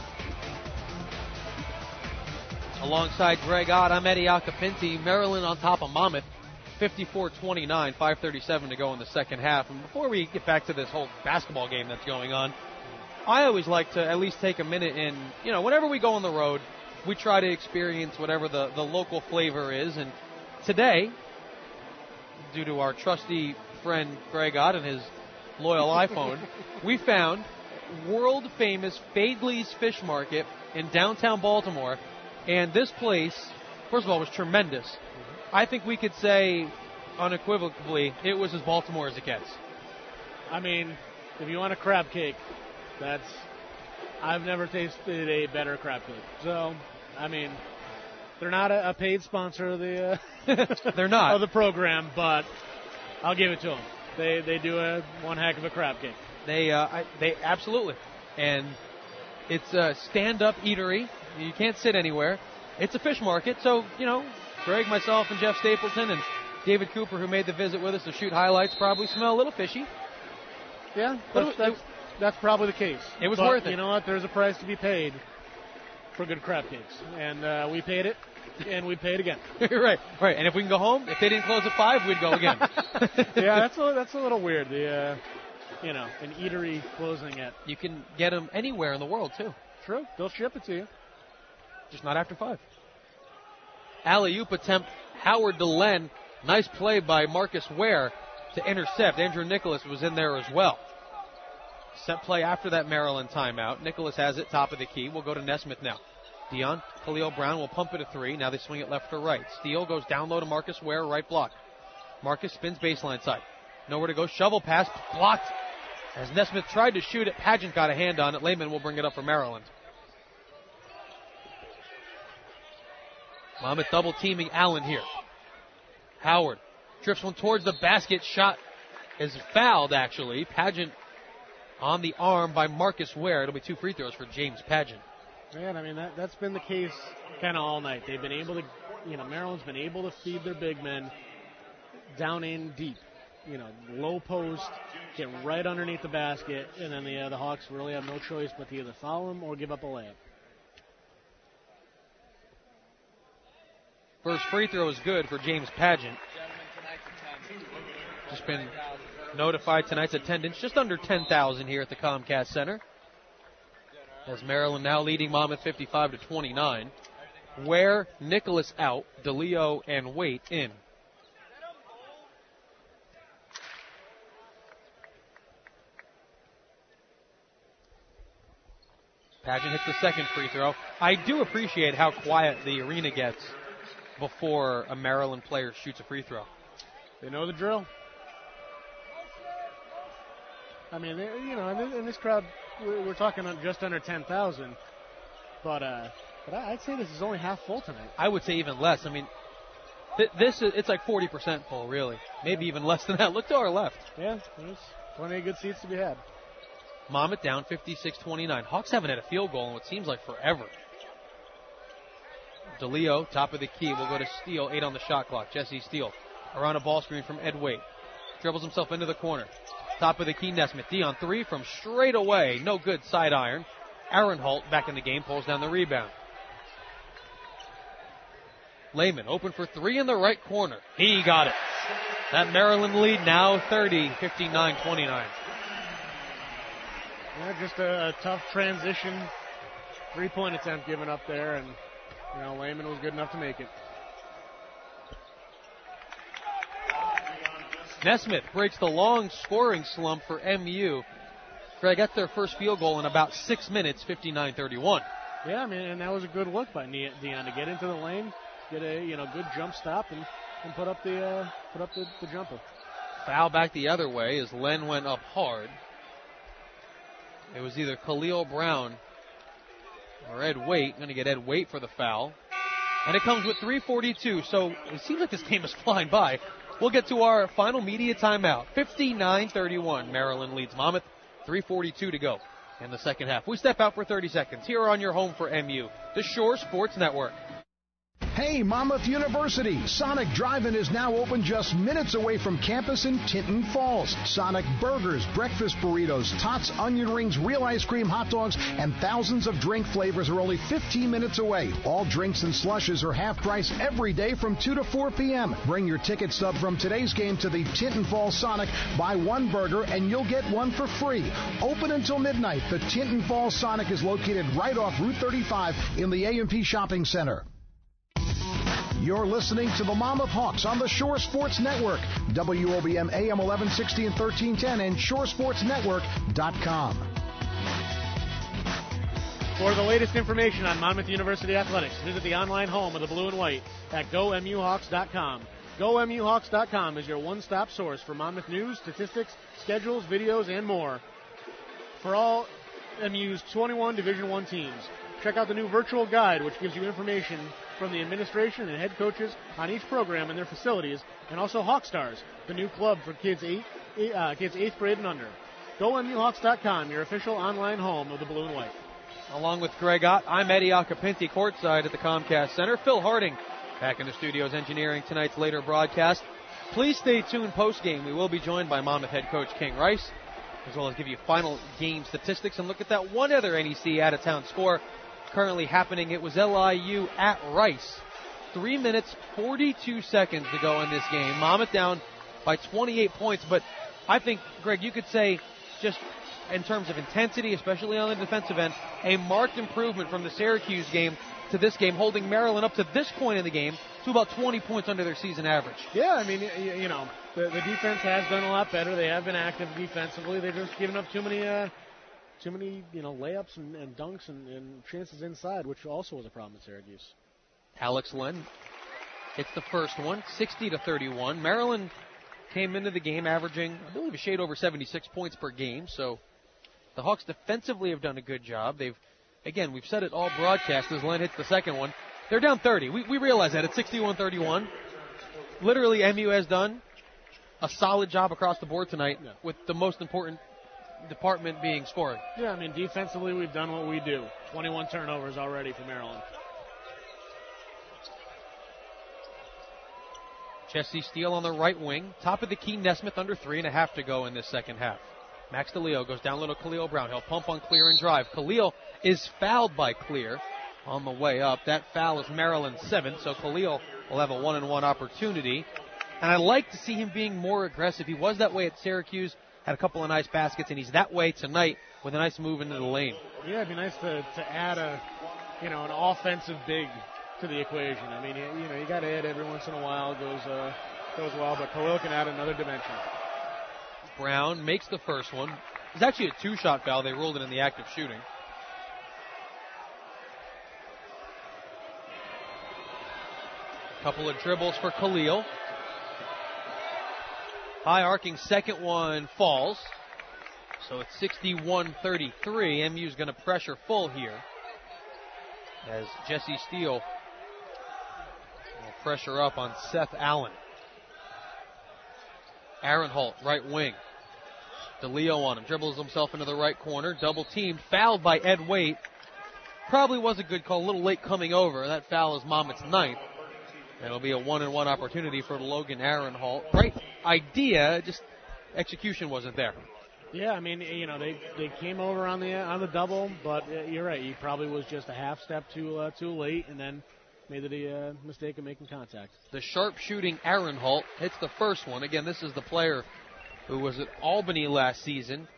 Alongside Greg Ott, I'm Eddie Acapinti. Maryland on top of Monmouth, 54-29, 5:37 to go in the second half. And before we get back to this whole basketball game that's going on, I always like to at least take a minute and, whenever we go on the road, we try to experience whatever the local flavor is. And today, due to our trusty friend Greg Ott and his loyal iPhone, we found world-famous Fadley's Fish Market in downtown Baltimore. And this place, first of all, was tremendous. I think we could say unequivocally it was as Baltimore as it gets. I mean, if you want a crab cake, I've never tasted a better crab cake. So, I mean, they're not a paid sponsor of the they're not of the program, but I'll give it to them. They do one heck of a crab cake. They absolutely, and it's a stand-up eatery. You can't sit anywhere. It's a fish market, so Greg, myself, and Jeff Stapleton and David Cooper, who made the visit with us to shoot highlights, probably smell a little fishy. Yeah, that's probably the case. It was worth it. You know what? There's a price to be paid for good crab cakes, and we paid it, and we'd pay it again. Right. And if we can go home, if they didn't close at 5, we'd go again. Yeah, that's a little weird. An eatery closing at. You can get them anywhere in the world too. True. They'll ship it to you. Just not after 5. Alley-oop attempt, Howard to Len. Nice play by Marcus Ware to intercept. Andrew Nicholas was in there as well. Set play after that Maryland timeout. Nicholas has it, top of the key. We'll go to Nesmith now. Dion, Khalil Brown will pump it a 3. Now they swing it left to right. Steele goes down low to Marcus Ware, right block. Marcus spins baseline side. Nowhere to go. Shovel pass, blocked. As Nesmith tried to shoot it, Pageant got a hand on it. Lehman will bring it up for Maryland. Monmouth double teaming Allen here. Howard drifts one towards the basket. Shot is fouled, actually. Pageant on the arm by Marcus Ware. It'll be 2 free throws for James Pageant. Man, I mean, that's been the case kind of all night. They've been able to, Maryland's been able to feed their big men down in deep. Low post, get right underneath the basket, and then the Hawks really have no choice but to either foul them or give up a layup. First free throw is good for James Pageant. Just been notified tonight's attendance, just under 10,000 here at the Comcast Center. As Maryland now leading Monmouth 55-29. Ware, Nicholas out, DeLeo and Waite in. Pageant hits the second free throw. I do appreciate how quiet the arena gets before a Maryland player shoots a free throw. They know the drill. I mean, in this crowd, we're talking just under 10,000, but I'd say this is only half full tonight. I would say even less. I mean, it's like 40% full, really. Maybe even less than that. Look to our left. Yeah, there's plenty of good seats to be had. Monmouth down 56-29. Hawks haven't had a field goal in what seems like forever. DeLeo, top of the key, will go to Steele, 8 on the shot clock. Jesse Steele around a ball screen from Ed Waite. Dribbles himself into the corner. Top of the key, Nesmith. D on 3 from straight away. No good, side iron. Aaron Holt back in the game, pulls down the rebound. Lehman open for 3 in the right corner. He got it. That Maryland lead now 30, 59-29. Yeah, just a tough transition 3-point attempt given up there, and Lehman was good enough to make it. Nesmith breaks the long scoring slump for MU. Greg, that's their first field goal in about 6 minutes, 59-31. Yeah, I mean, and that was a good look by Dion to get into the lane, get a good jump stop, and put up the jumper. Foul back the other way as Len went up hard. It was either Khalil Brown or Ed Waite. Going to get Ed Waite for the foul. And it comes with 3:42, so it seems like this game is flying by. We'll get to our final media timeout. 59-31. Maryland leads Monmouth. 3:42 to go in the second half. We step out for 30 seconds. Here on your home for MU, the Shore Sports Network. Hey, Monmouth University! Sonic Drive-In is now open just minutes away from campus in Tinton Falls. Sonic burgers, breakfast burritos, tots, onion rings, real ice cream, hot dogs, and thousands of drink flavors are only 15 minutes away. All drinks and slushes are half price every day from 2 to 4 p.m. Bring your ticket stub from today's game to the Tinton Falls Sonic. Buy one burger and you'll get one for free. Open until midnight. The Tinton Falls Sonic is located right off Route 35 in the A&P Shopping Center. You're listening to the Monmouth Hawks on the Shore Sports Network, WOBM AM 1160 and 1310, and shoresportsnetwork.com. For the latest information on Monmouth University athletics, visit the online home of the blue and white at GoMUHawks.com. GoMUHawks.com is your one-stop source for Monmouth news, statistics, schedules, videos, and more. For all MU's 21 Division I teams, check out the new virtual guide, which gives you information from the administration and head coaches on each program and their facilities, and also Hawkstars, the new club for kids 8th grade and under. GoMUHawks.com, your official online home of the blue and white. Along with Greg Ott, I'm Eddie Acapinti, courtside at the Comcast Center. Phil Harding back in the studios engineering tonight's later broadcast. Please stay tuned post-game. We will be joined by Monmouth head coach King Rice, as well as give you final game statistics and look at that one other NEC out-of-town score currently happening. It was LIU at Rice. 3 minutes, 42 seconds to go in this game. Monmouth down by 28 points, but I think, Greg, you could say just in terms of intensity, especially on the defensive end, a marked improvement from the Syracuse game to this game, holding Maryland up to this point in the game to about 20 points under their season average. Yeah, I mean, the defense has done a lot better. They have been active defensively. They've just given up too many layups and dunks and chances inside, which also was a problem at Syracuse. Alex Len hits the first one, 60-31. Maryland came into the game averaging, I believe, a shade over 76 points per game, so the Hawks defensively have done a good job. We've said it all broadcast as Len hits the second one. They're down 30. We realize that. It's 61-31. Literally, MU has done a solid job across the board tonight, with the most important department being scoring. Yeah, I mean, defensively, we've done what we do. 21 turnovers already for Maryland. Jesse Steele on the right wing. Top of the key, Nesmith under 3.5 to go in this second half. Max DeLeo goes down little Khalil Brown. He'll pump on Clear and drive. Khalil is fouled by Clear on the way up. That foul is Maryland's 7th, so Khalil will have a 1-and-1 opportunity. And I like to see him being more aggressive. He was that way at Syracuse, had a couple of nice baskets, and he's that way tonight with a nice move into the lane. Yeah, it'd be nice to add an offensive big to the equation. I mean, you got to add every once in a while. Goes well, but Khalil can add another dimension. Brown makes the first one. It's actually a 2-shot foul. They ruled it in the act of shooting. Couple of dribbles for Khalil. High arcing second one falls. So it's 61-33. MU's going to pressure full here as Jesse Steele will pressure up on Seth Allen. Aaron Holt, right wing. DeLeo on him, dribbles himself into the right corner, double teamed, fouled by Ed Waite. Probably was a good call, a little late coming over. That foul is Monmouth's ninth. It'll be a 1-and-1 opportunity for Logan Aaron Holt. Great idea, just execution wasn't there. Yeah, I mean, they came over on the double, but you're right. He probably was just a half step too late, and then made the mistake of making contact. The sharp-shooting Aaron Holt hits the first one. Again, this is the player who was at Albany last season.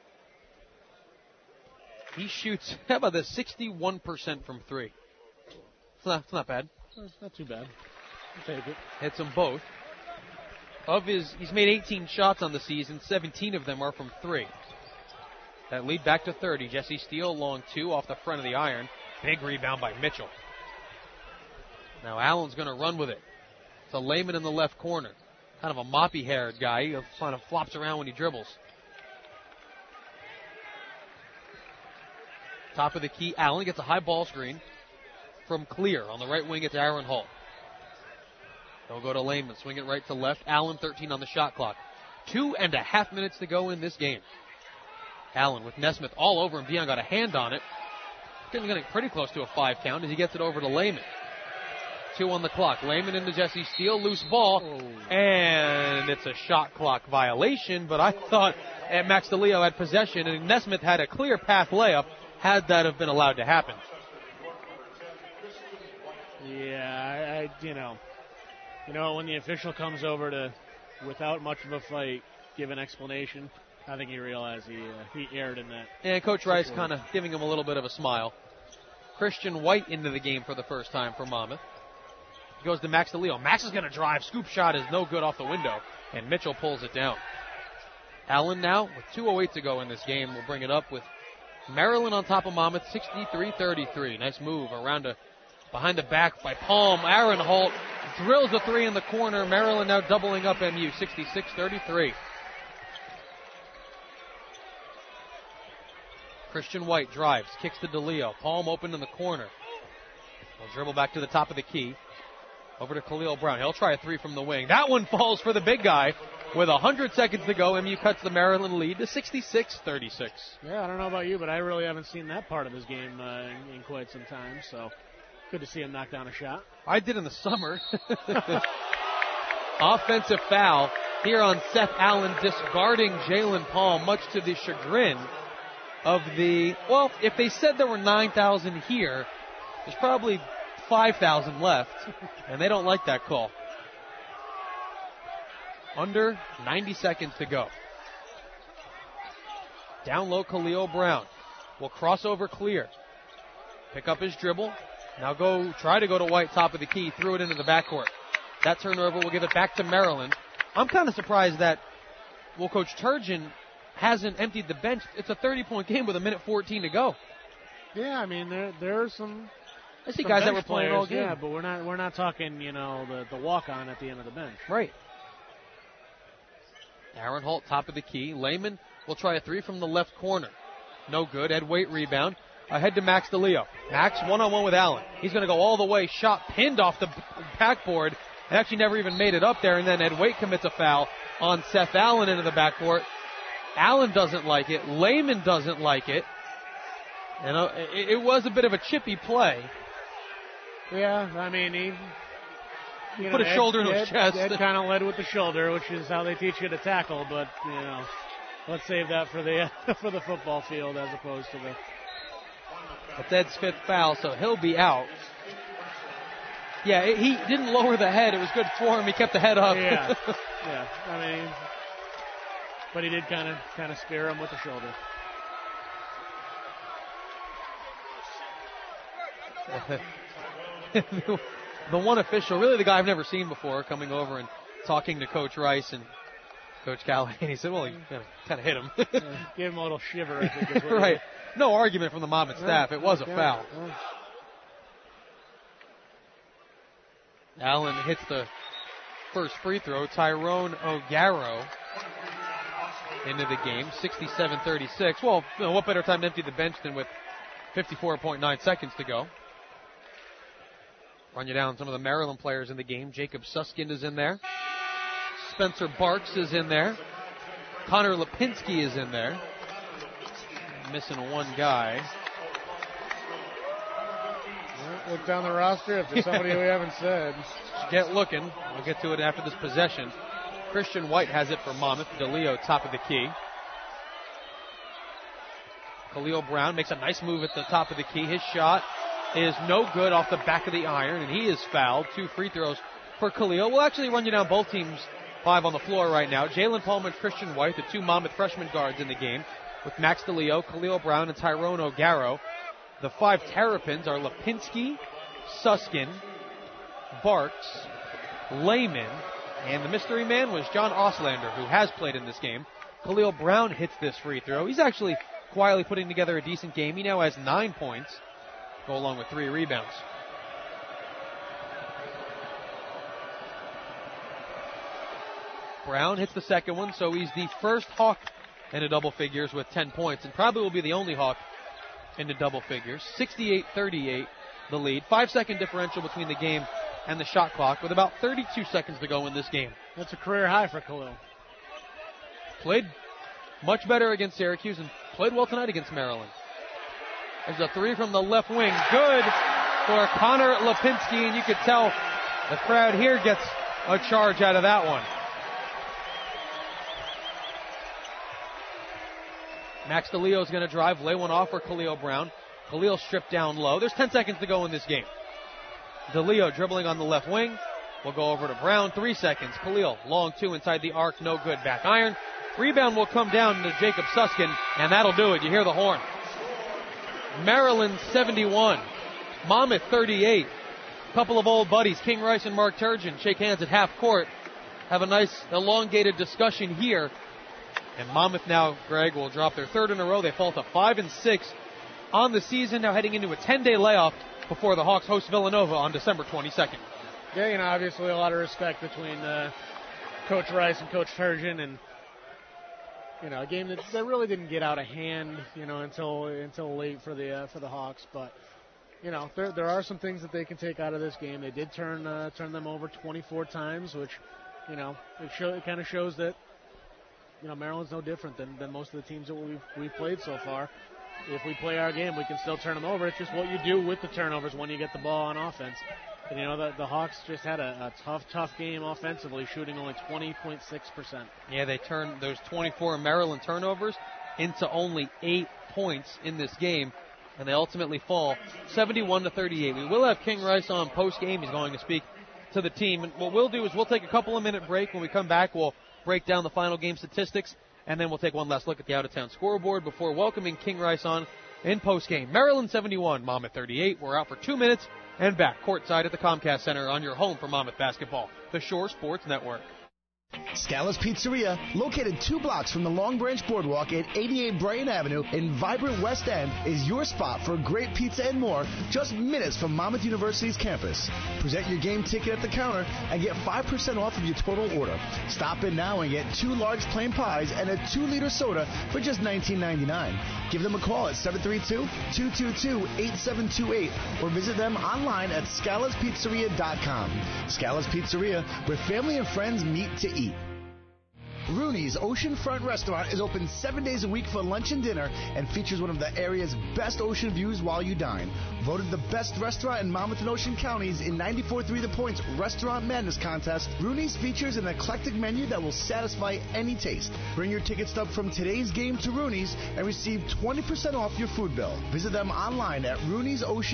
He shoots, how about this, 61% from three. It's not bad. It's not too bad. I'll take it. Hits them both. He's made 18 shots on the season. 17 of them are from three. That lead back to 30. Jesse Steele, long two off the front of the iron. Big rebound by Mitchell. Now Allen's going to run with it. To Lehman in the left corner. Kind of a moppy-haired guy. He kind of flops around when he dribbles. Top of the key, Allen gets a high ball screen from Clear. On the right wing, it's Aaron Holt. They'll go to Lehman, swing it right to left. Allen, 13 on the shot clock. 2.5 minutes to go in this game. Allen with Nesmith all over him. Dion got a hand on it. Getting pretty close to a 5 count as he gets it over to Lehman. 2 on the clock. Lehman into Jesse Steele, loose ball, and it's a shot clock violation, but I thought Max DeLeo had possession, and Nesmith had a clear path layup had that have been allowed to happen. Yeah, when the official comes over to, without much of a fight, give an explanation, I think he realized he erred in that. And Coach Rice kind of giving him a little bit of a smile. Christian White into the game for the first time for Monmouth. He goes to Max DeLeo. Max is going to drive. Scoop shot is no good off the window, and Mitchell pulls it down. Allen now, with 2:08 to go in this game, will bring it up with Maryland on top of Monmouth, 63-33. Nice move around behind the back by Palm. Aaron Holt drills a three in the corner. Maryland now doubling up MU, 66-33. Christian White drives, kicks to DeLeo. Palm open in the corner. He'll dribble back to the top of the key. Over to Khalil Brown. He'll try a three from the wing. That one falls for the big guy. With 100 seconds to go, MU cuts the Maryland lead to 66-36. Yeah, I don't know about you, but I really haven't seen that part of his game in quite some time, so good to see him knock down a shot. I did in the summer. Offensive foul here on Seth Allen, discarding Jalen Palm, much to the chagrin of if they said there were 9,000 here, there's probably 5,000 left, and they don't like that call. Under 90 seconds to go. Down low, Khalil Brown will cross over Clear. Pick up his dribble. Now try to go to White, top of the key. Threw it into the backcourt. That turnover will give it back to Maryland. I'm kind of surprised that, Coach Turgeon hasn't emptied the bench. It's a 30-point game with 1:14 to go. Yeah, I mean, there are some. I see guys that were playing all game. Yeah, but we're not talking, the walk-on at the end of the bench. Right. Aaron Holt, top of the key. Lehman will try a three from the left corner. No good. Ed Waite rebound. Ahead to Max DeLeo. Max one-on-one with Allen. He's going to go all the way. Shot pinned off the backboard. Actually never even made it up there. And then Ed Waite commits a foul on Seth Allen into the backcourt. Allen doesn't like it. Lehman doesn't like it. And it was a bit of a chippy play. Yeah, I mean, he put a shoulder in his chest. Ed kind of led with the shoulder, which is how they teach you to tackle. But let's save that for the for the football field as opposed to the. That's Ed's fifth foul, so he'll be out. Yeah, he didn't lower the head. It was good for him. He kept the head up. Yeah. I mean, but he did kind of spear him with the shoulder. The one official, really the guy I've never seen before, coming over and talking to Coach Rice and Coach Callahan. He said, well, he kind of hit him. Gave him a little shiver, I think. Is what right. No argument from the Monmouth staff. It was a foul. Allen hits the first free throw. Tyrone O'Garo into the game, 67-36. Well, what better time to empty the bench than with 54.9 seconds to go. Run you down some of the Maryland players in the game. Jacob Susskind is in there. Spencer Barks is in there. Connor Lipinski is in there. Missing one guy. Look down the roster if there's somebody we haven't said. Get looking. We'll get to it after this possession. Christian White has it for Monmouth. DeLeo top of the key. Khalil Brown makes a nice move at the top of the key. His shot is no good off the back of the iron, and he is fouled. 2 free throws for Khalil. We'll actually run you down both teams' 5 on the floor right now. Jalen Palmer and Christian White, the 2 Monmouth freshman guards in the game, with Max DeLeo, Khalil Brown, and Tyrone O'Garo. The 5 Terrapins are Lipinski, Susskind, Barks, Lehman, and the mystery man was John Auslander, who has played in this game. Khalil Brown hits this free throw. He's actually quietly putting together a decent game. He now has 9 points, go along with 3 rebounds. Brown hits the second one, so he's the first Hawk into double figures with 10 points, and probably will be the only Hawk into double figures. 68-38, the lead. 5-second differential between the game and the shot clock, with about 32 seconds to go in this game. That's a career high for Khalil. Played much better against Syracuse and played well tonight against Maryland. There's a 3 from the left wing. Good for Connor Lipinski, and you could tell the crowd here gets a charge out of that one. Max DeLeo is going to drive, lay one off for Khalil Brown. Khalil stripped down low. There's 10 seconds to go in this game. DeLeo dribbling on the left wing. We'll go over to Brown. 3 seconds. Khalil, long 2 inside the arc. No good. Back iron. Rebound will come down to Jacob Susskind, and that'll do it. You hear the horn. Maryland 71. Monmouth 38. A couple of old buddies, King Rice and Mark Turgeon, shake hands at half court. Have a nice elongated discussion here. And Monmouth now, Greg, will drop their 3rd in a row. They fall to 5-6 on the season, now heading into a 10-day layoff before the Hawks host Villanova on December 22nd. Yeah, obviously a lot of respect between Coach Rice and Coach Turgeon, and a game that really didn't get out of hand, until late for the Hawks. But there are some things that they can take out of this game. They did turn them over 24 times, which it kind of shows that Maryland's no different than most of the teams that we've played so far. If we play our game, we can still turn them over. It's just what you do with the turnovers when you get the ball on offense. And the Hawks just had a tough game offensively, shooting only 20.6%. Yeah, they turned those 24 Maryland turnovers into only 8 points in this game, and they ultimately fall 71-38. We will have King Rice on post-game. He's going to speak to the team. And what we'll do is we'll take a couple of minute break. When we come back, we'll break down the final game statistics, and then we'll take one last look at the out-of-town scoreboard before welcoming King Rice on in postgame. Maryland 71, Monmouth 38. We're out for 2 minutes and back courtside at the Comcast Center on your home for Monmouth basketball, the Shore Sports Network. Scala's Pizzeria, located 2 blocks from the Long Branch Boardwalk at 88 Bryan Avenue in vibrant West End, is your spot for great pizza and more, just minutes from Monmouth University's campus. Present your game ticket at the counter and get 5% off of your total order. Stop in now and get 2 large plain pies and a 2-liter soda for just $19.99. Give them a call at 732-222-8728 or visit them online at scalaspizzeria.com. Scala's Pizzeria, where family and friends meet to eat. Rooney's Oceanfront Restaurant is open 7 days a week for lunch and dinner and features one of the area's best ocean views while you dine. Voted the best restaurant in Monmouth and Ocean counties in 94.3 The Point's Restaurant Madness contest, Rooney's features an eclectic menu that will satisfy any taste. Bring your ticket stub from today's game to Rooney's and receive 20% off your food bill. Visit them online at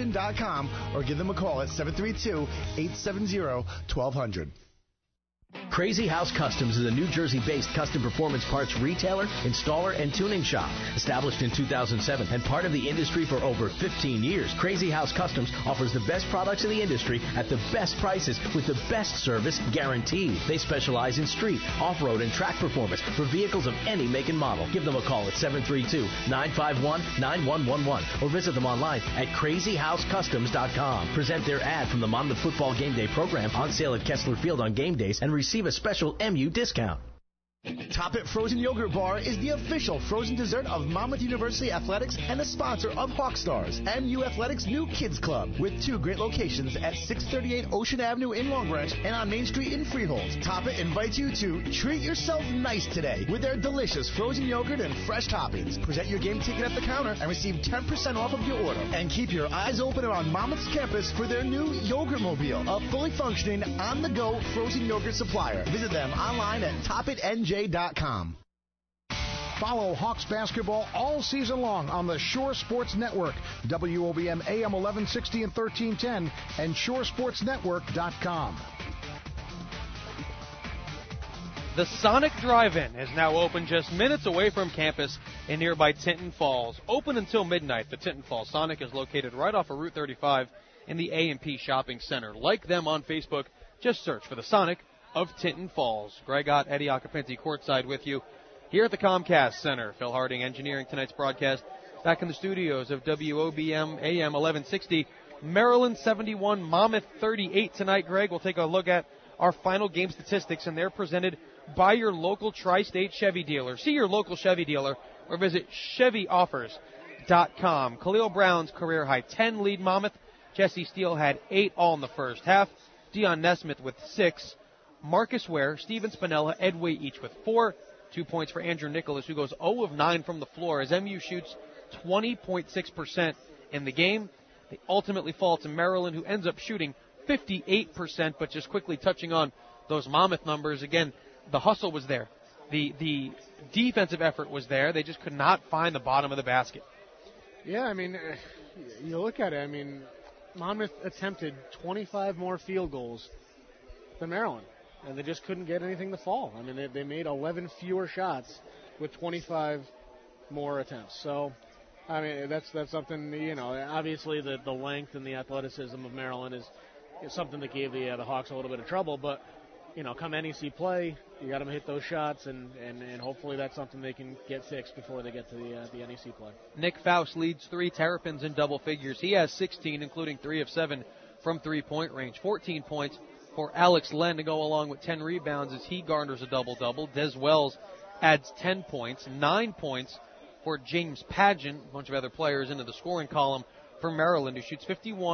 Rooney'sOcean.com or give them a call at 732-870-1200. Crazy House Customs is a New Jersey-based custom performance parts retailer, installer, and tuning shop. Established in 2007 and part of the industry for over 15 years, Crazy House Customs offers the best products in the industry at the best prices with the best service guaranteed. They specialize in street, off-road, and track performance for vehicles of any make and model. Give them a call at 732-951-9111 or visit them online at crazyhousecustoms.com. Present their ad from the Monmouth Football Game Day program on sale at Kessler Field on game days and receive a special MU discount. Top It Frozen Yogurt Bar is the official frozen dessert of Monmouth University Athletics and a sponsor of Hawkstars, MU Athletics' new kids club, with 2 great locations at 638 Ocean Avenue in Long Branch and on Main Street in Freehold. Top It invites you to treat yourself nice today with their delicious frozen yogurt and fresh toppings. Present your game ticket at the counter and receive 10% off of your order. And keep your eyes open on Monmouth's campus for their new Yogurt Mobile, a fully functioning, on-the-go frozen yogurt supplier. Visit them online at topitnj.com. Follow Hawks basketball all season long on the Shore Sports Network, WOBM AM 1160 and 1310, and shoresportsnetwork.com. The Sonic Drive-In is now open just minutes away from campus in nearby Tinton Falls. Open until midnight, the Tinton Falls Sonic is located right off of Route 35 in the A&P Shopping Center. Like them on Facebook, just search for the Sonic of Tinton Falls. Greg Ott, Eddie Occhipinti courtside with you here at the Comcast Center. Phil Harding engineering tonight's broadcast back in the studios of WOBM AM 1160. Maryland 71, Monmouth 38 tonight. Greg, we'll take a look at our final game statistics, and they're presented by your local Tri-State Chevy dealer. See your local Chevy dealer or visit ChevyOffers.com. Khalil Brown's career high 10 lead Monmouth. Jesse Steele had 8 all in the first half. Dion Nesmith with 6. Marcus Ware, Steven Spinella, Ed Way each with 4. 2 points for Andrew Nicholas, who goes 0 of 9 from the floor as MU shoots 20.6% in the game. They ultimately fall to Maryland, who ends up shooting 58%, but just quickly touching on those Monmouth numbers. Again, the hustle was there. The defensive effort was there. They just could not find the bottom of the basket. Yeah, I mean, you look at it, I mean, Monmouth attempted 25 more field goals than Maryland, and they just couldn't get anything to fall. I mean, they made 11 fewer shots with 25 more attempts. So, I mean, that's something, you know, obviously the length and the athleticism of Maryland is something that gave the Hawks a little bit of trouble. But, you know, come NEC play, you got them to hit those shots, and hopefully that's something they can get fixed before they get to the NEC play. Nick Faust leads 3 Terrapins in double figures. He has 16, including 3 of 7 from three-point range. 14 points for Alex Len to go along with 10 rebounds as he garners a double-double. Des Wells adds 10 points. 9 points for James Pageant, a bunch of other players into the scoring column for Maryland, who shoots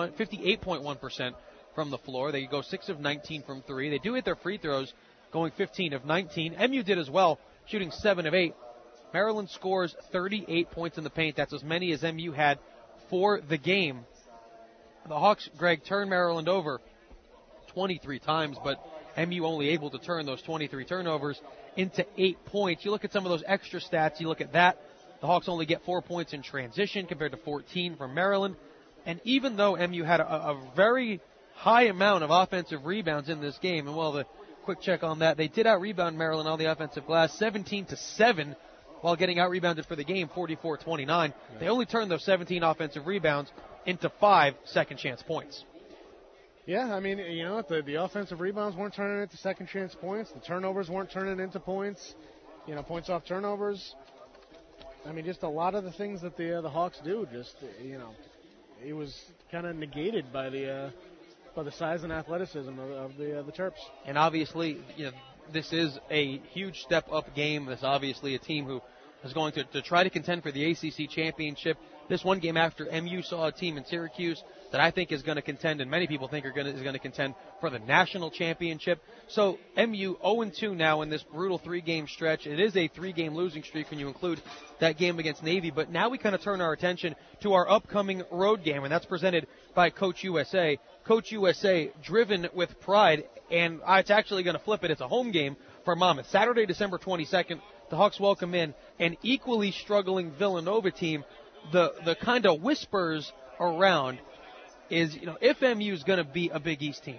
58.1% from the floor. They go 6 of 19 from 3. They do hit their free throws, going 15 of 19. MU did as well, shooting 7 of 8. Maryland scores 38 points in the paint. That's as many as MU had for the game. The Hawks, Greg, turned Maryland over 23 times, but MU only able to turn those 23 turnovers into 8 points. You look at some of those extra stats, you look at that, the Hawks only get 4 points in transition compared to 14 from Maryland. And even though MU had a very high amount of offensive rebounds in this game, and well, the quick check on that, they did out-rebound Maryland on the offensive glass 17-7 while getting out-rebounded for the game 44-29. They only turned those 17 offensive rebounds into 5 second-chance points. Yeah, I mean, you know, the offensive rebounds weren't turning into second-chance points. The turnovers weren't turning into points. You know, points off turnovers. I mean, just a lot of the things that the Hawks do, just, you know, it was kind of negated by the size and athleticism of the Terps. And obviously, you know, this is a huge step-up game. This is obviously a team who is going to try to contend for the ACC championship. This one game after MU saw a team in Syracuse that I think is going to contend, and many people think is going to contend for the national championship. So MU 0-2 now in this brutal 3-game stretch. It is a 3-game losing streak when you include that game against Navy. But now we kind of turn our attention to our upcoming road game, and that's presented by Coach USA. Coach USA, driven with pride, and it's actually going to flip it. It's a home game for Monmouth. Saturday, December 22nd, the Hawks welcome in an equally struggling Villanova team. The kind of whispers around is, you know, if MU is going to be a Big East team,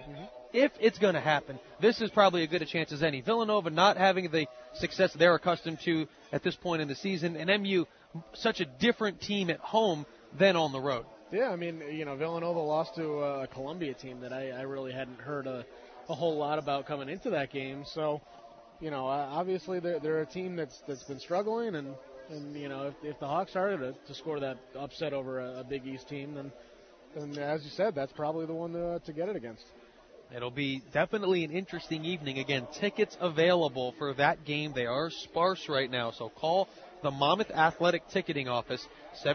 if it's going to happen, this is probably as good a chance as any. Villanova not having the success they're accustomed to at this point in the season, and MU such a different team at home than on the road. Yeah, I mean, Villanova lost to a Columbia team that I really hadn't heard a whole lot about coming into that game. So, obviously they're a team that's been struggling, and if the Hawks started to score that upset over a Big East team, then as you said, that's probably the one to get it against. It'll be definitely an interesting evening. Again, tickets available for that game. They are sparse right now, so call the Monmouth Athletic Ticketing Office,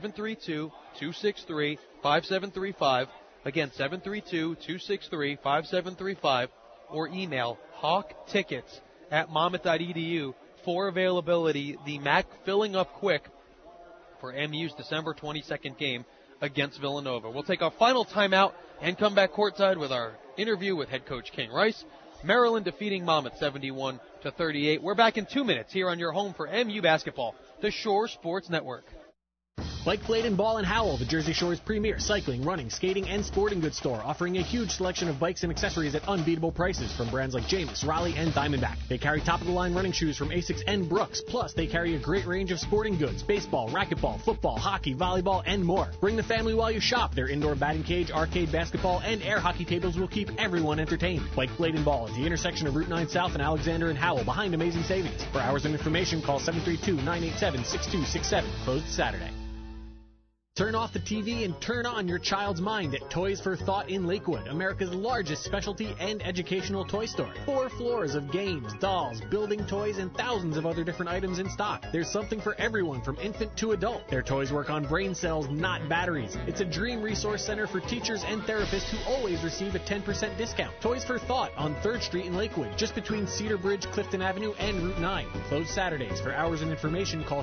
732-263-5735. Again, 732-263-5735, or email hawktickets@monmouth.edu for availability. The MAC filling up quick for MU's December 22nd game against Villanova. We'll take our final timeout and come back courtside with our interview with head coach King Rice. Maryland defeating Monmouth 71-38. We're back in 2 minutes here on your home for MU basketball, the Shore Sports Network. Bike Blade and Ball and Howell, the Jersey Shore's premier cycling, running, skating, and sporting goods store, offering a huge selection of bikes and accessories at unbeatable prices from brands like Jamis, Raleigh, and Diamondback. They carry top-of-the-line running shoes from Asics and Brooks. Plus, they carry a great range of sporting goods, baseball, racquetball, football, hockey, volleyball, and more. Bring the family while you shop. Their indoor batting cage, arcade basketball, and air hockey tables will keep everyone entertained. Bike Blade and Ball at the intersection of Route 9 South and Alexander and Howell, behind Amazing Savings. For hours and information, call 732-987-6267. Closed Saturday. Turn off the TV and turn on your child's mind at Toys for Thought in Lakewood, America's largest specialty and educational toy store. 4 floors of games, dolls, building toys, and thousands of other different items in stock. There's something for everyone from infant to adult. Their toys work on brain cells, not batteries. It's a dream resource center for teachers and therapists who always receive a 10% discount. Toys for Thought on 3rd Street in Lakewood, just between Cedar Bridge, Clifton Avenue, and Route 9. Closed Saturdays. For hours and information, call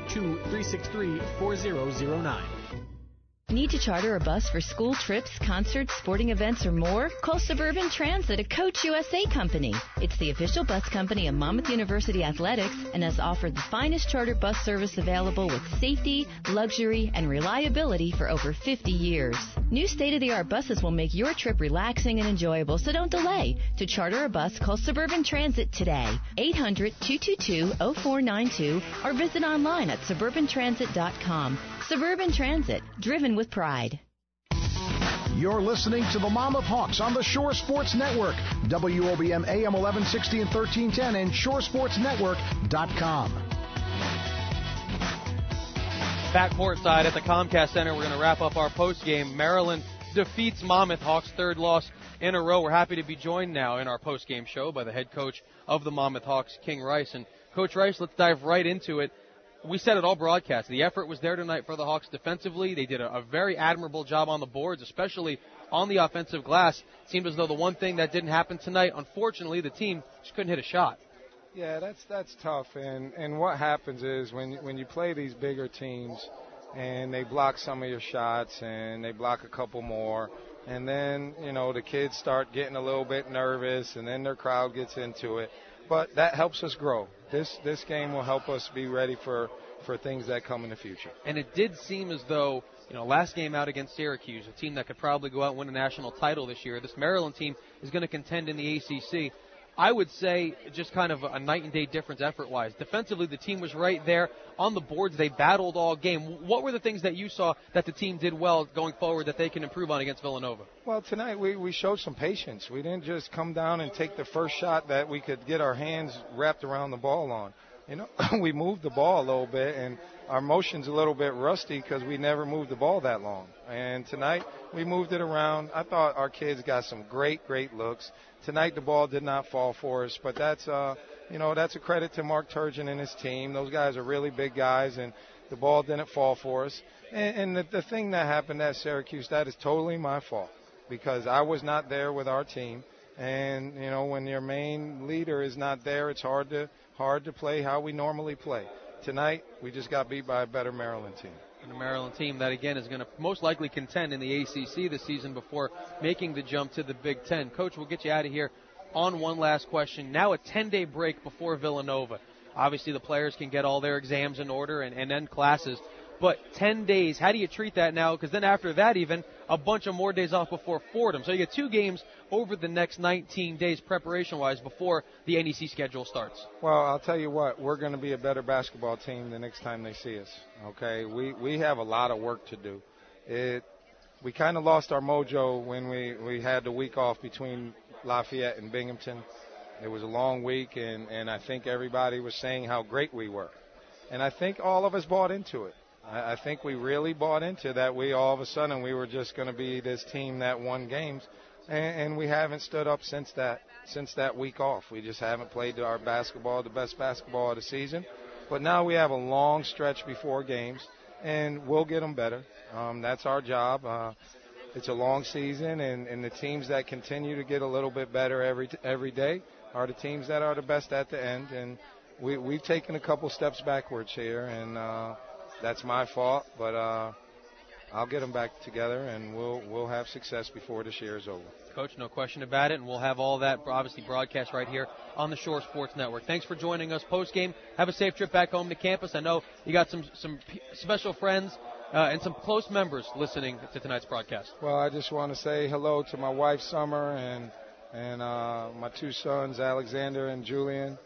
732-363-4009. Need to charter a bus for school trips, concerts, sporting events, or more? Call Suburban Transit, a Coach USA company. It's the official bus company of Monmouth University Athletics and has offered the finest charter bus service available with safety, luxury, and reliability for over 50 years. New state-of-the-art buses will make your trip relaxing and enjoyable, so don't delay. To charter a bus, call Suburban Transit today, 800-222-0492, or visit online at suburbantransit.com. Suburban Transit, driven with pride. You're listening to the Monmouth Hawks on the Shore Sports Network, WOBM AM 1160 and 1310, and shoresportsnetwork.com. Back courtside at the Comcast Center, we're going to wrap up our postgame. Maryland defeats Monmouth, Hawks' 3rd loss in a row. We're happy to be joined now in our postgame show by the head coach of the Monmouth Hawks, King Rice. And Coach Rice, let's dive right into it. We said it all broadcast. The effort was there tonight for the Hawks defensively. They did a very admirable job on the boards, especially on the offensive glass. It seemed as though the one thing that didn't happen tonight, unfortunately, the team just couldn't hit a shot. Yeah, that's tough. And what happens is when you play these bigger teams and they block some of your shots and they block a couple more, and then, the kids start getting a little bit nervous and then their crowd gets into it. But that helps us grow. This game will help us be ready for things that come in the future. And it did seem as though, last game out against Syracuse, a team that could probably go out and win a national title this year, this Maryland team is going to contend in the ACC. I would say just kind of a night and day difference effort-wise. Defensively, the team was right there. On the boards, they battled all game. What were the things that you saw that the team did well going forward that they can improve on against Villanova? Well, tonight we showed some patience. We didn't just come down and take the first shot that we could get our hands wrapped around the ball on. We moved the ball a little bit, and our motion's a little bit rusty because we never moved the ball that long. And tonight, we moved it around. I thought our kids got some great looks. Tonight, the ball did not fall for us, but that's a credit to Mark Turgeon and his team. Those guys are really big guys, and the ball didn't fall for us. And the thing that happened at Syracuse, that is totally my fault because I was not there with our team. And, when your main leader is not there, it's hard to play how we normally play. Tonight, we just got beat by a better Maryland team. And a Maryland team that, again, is going to most likely contend in the ACC this season before making the jump to the Big Ten. Coach, we'll get you out of here on one last question. Now a 10-day break before Villanova. Obviously, the players can get all their exams in order and end classes. But 10 days, how do you treat that now? Because then after that even, a bunch of more days off before Fordham. So you get 2 games over the next 19 days preparation-wise before the NEC schedule starts. Well, I'll tell you what, we're going to be a better basketball team the next time they see us, okay? We have a lot of work to do. We kind of lost our mojo when we had the week off between Lafayette and Binghamton. It was a long week, and I think everybody was saying how great we were. And I think all of us bought into it. I think we really bought into that. We all of a sudden we were just going to be this team that won games, and we haven't stood up since that week off. We just haven't played our basketball, the best basketball of the season. But now we have a long stretch before games, and we'll get them better. That's our job. It's a long season, and the teams that continue to get a little bit better every day are the teams that are the best at the end. And we've taken a couple steps backwards here, and that's my fault, but I'll get them back together, and we'll have success before this year is over. Coach, no question about it, and we'll have all that obviously broadcast right here on the Shore Sports Network. Thanks for joining us post-game. Have a safe trip back home to campus. I know you got some special friends and some close members listening to tonight's broadcast. Well, I just want to say hello to my wife, Summer, and my 2 sons, Alexander and Julian.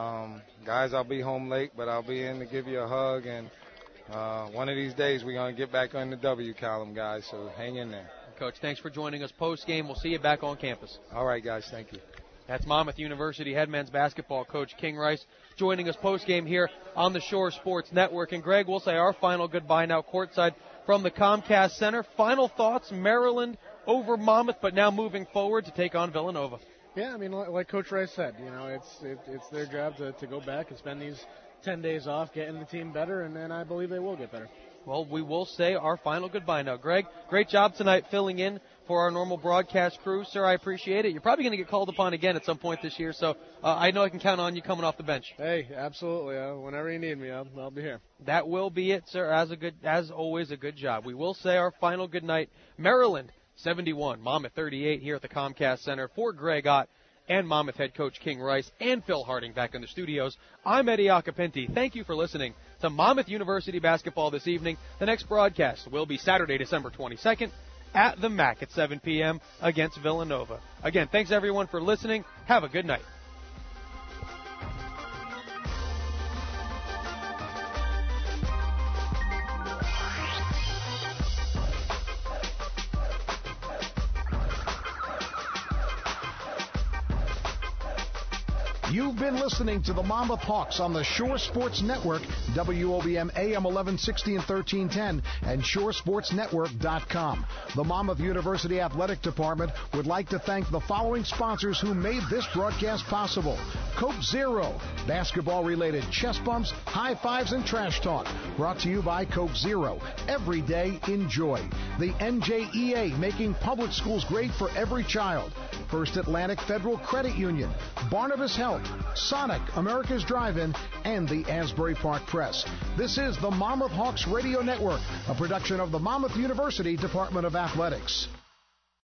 Guys, I'll be home late, but I'll be in to give you a hug, and one of these days we're going to get back on the W column, guys, so hang in there. Coach, thanks for joining us post-game. We'll see you back on campus. All right, guys, thank you. That's Monmouth University head men's basketball coach King Rice joining us post-game here on the Shore Sports Network. And, Greg, we'll say our final goodbye now courtside from the Comcast Center. Final thoughts, Maryland over Monmouth, but now moving forward to take on Villanova. Yeah, I mean, like Coach Rice said, you know, it's their job to go back and spend these 10 days off, getting the team better, and then I believe they will get better. Well, we will say our final goodbye now. Greg, great job tonight filling in for our normal broadcast crew. Sir, I appreciate it. You're probably going to get called upon again at some point this year, so I know I can count on you coming off the bench. Hey, absolutely. Whenever you need me, I'll be here. That will be it, sir. As always, a good job. We will say our final goodnight. Maryland 71, Monmouth 38 here at the Comcast Center. For Greg Ott and Monmouth head coach King Rice and Phil Harding back in the studios, I'm Eddie Acapinti. Thank you for listening to Monmouth University basketball this evening. The next broadcast will be Saturday, December 22nd at the MAC at 7 p.m. against Villanova. Again, thanks everyone for listening. Have a good night. You've been listening to the Monmouth Hawks on the Shore Sports Network, WOBM AM 1160 and 1310, and ShoreSportsNetwork.com. The Monmouth University Athletic Department would like to thank the following sponsors who made this broadcast possible. Coke Zero, basketball-related chest bumps, high fives, and trash talk. Brought to you by Coke Zero. Every day, enjoy. The NJEA, making public schools great for every child. First Atlantic Federal Credit Union, Barnabas Health, Sonic, America's Drive-In, and the Asbury Park Press. This is the Monmouth Hawks Radio Network, a production of the Monmouth University Department of Athletics.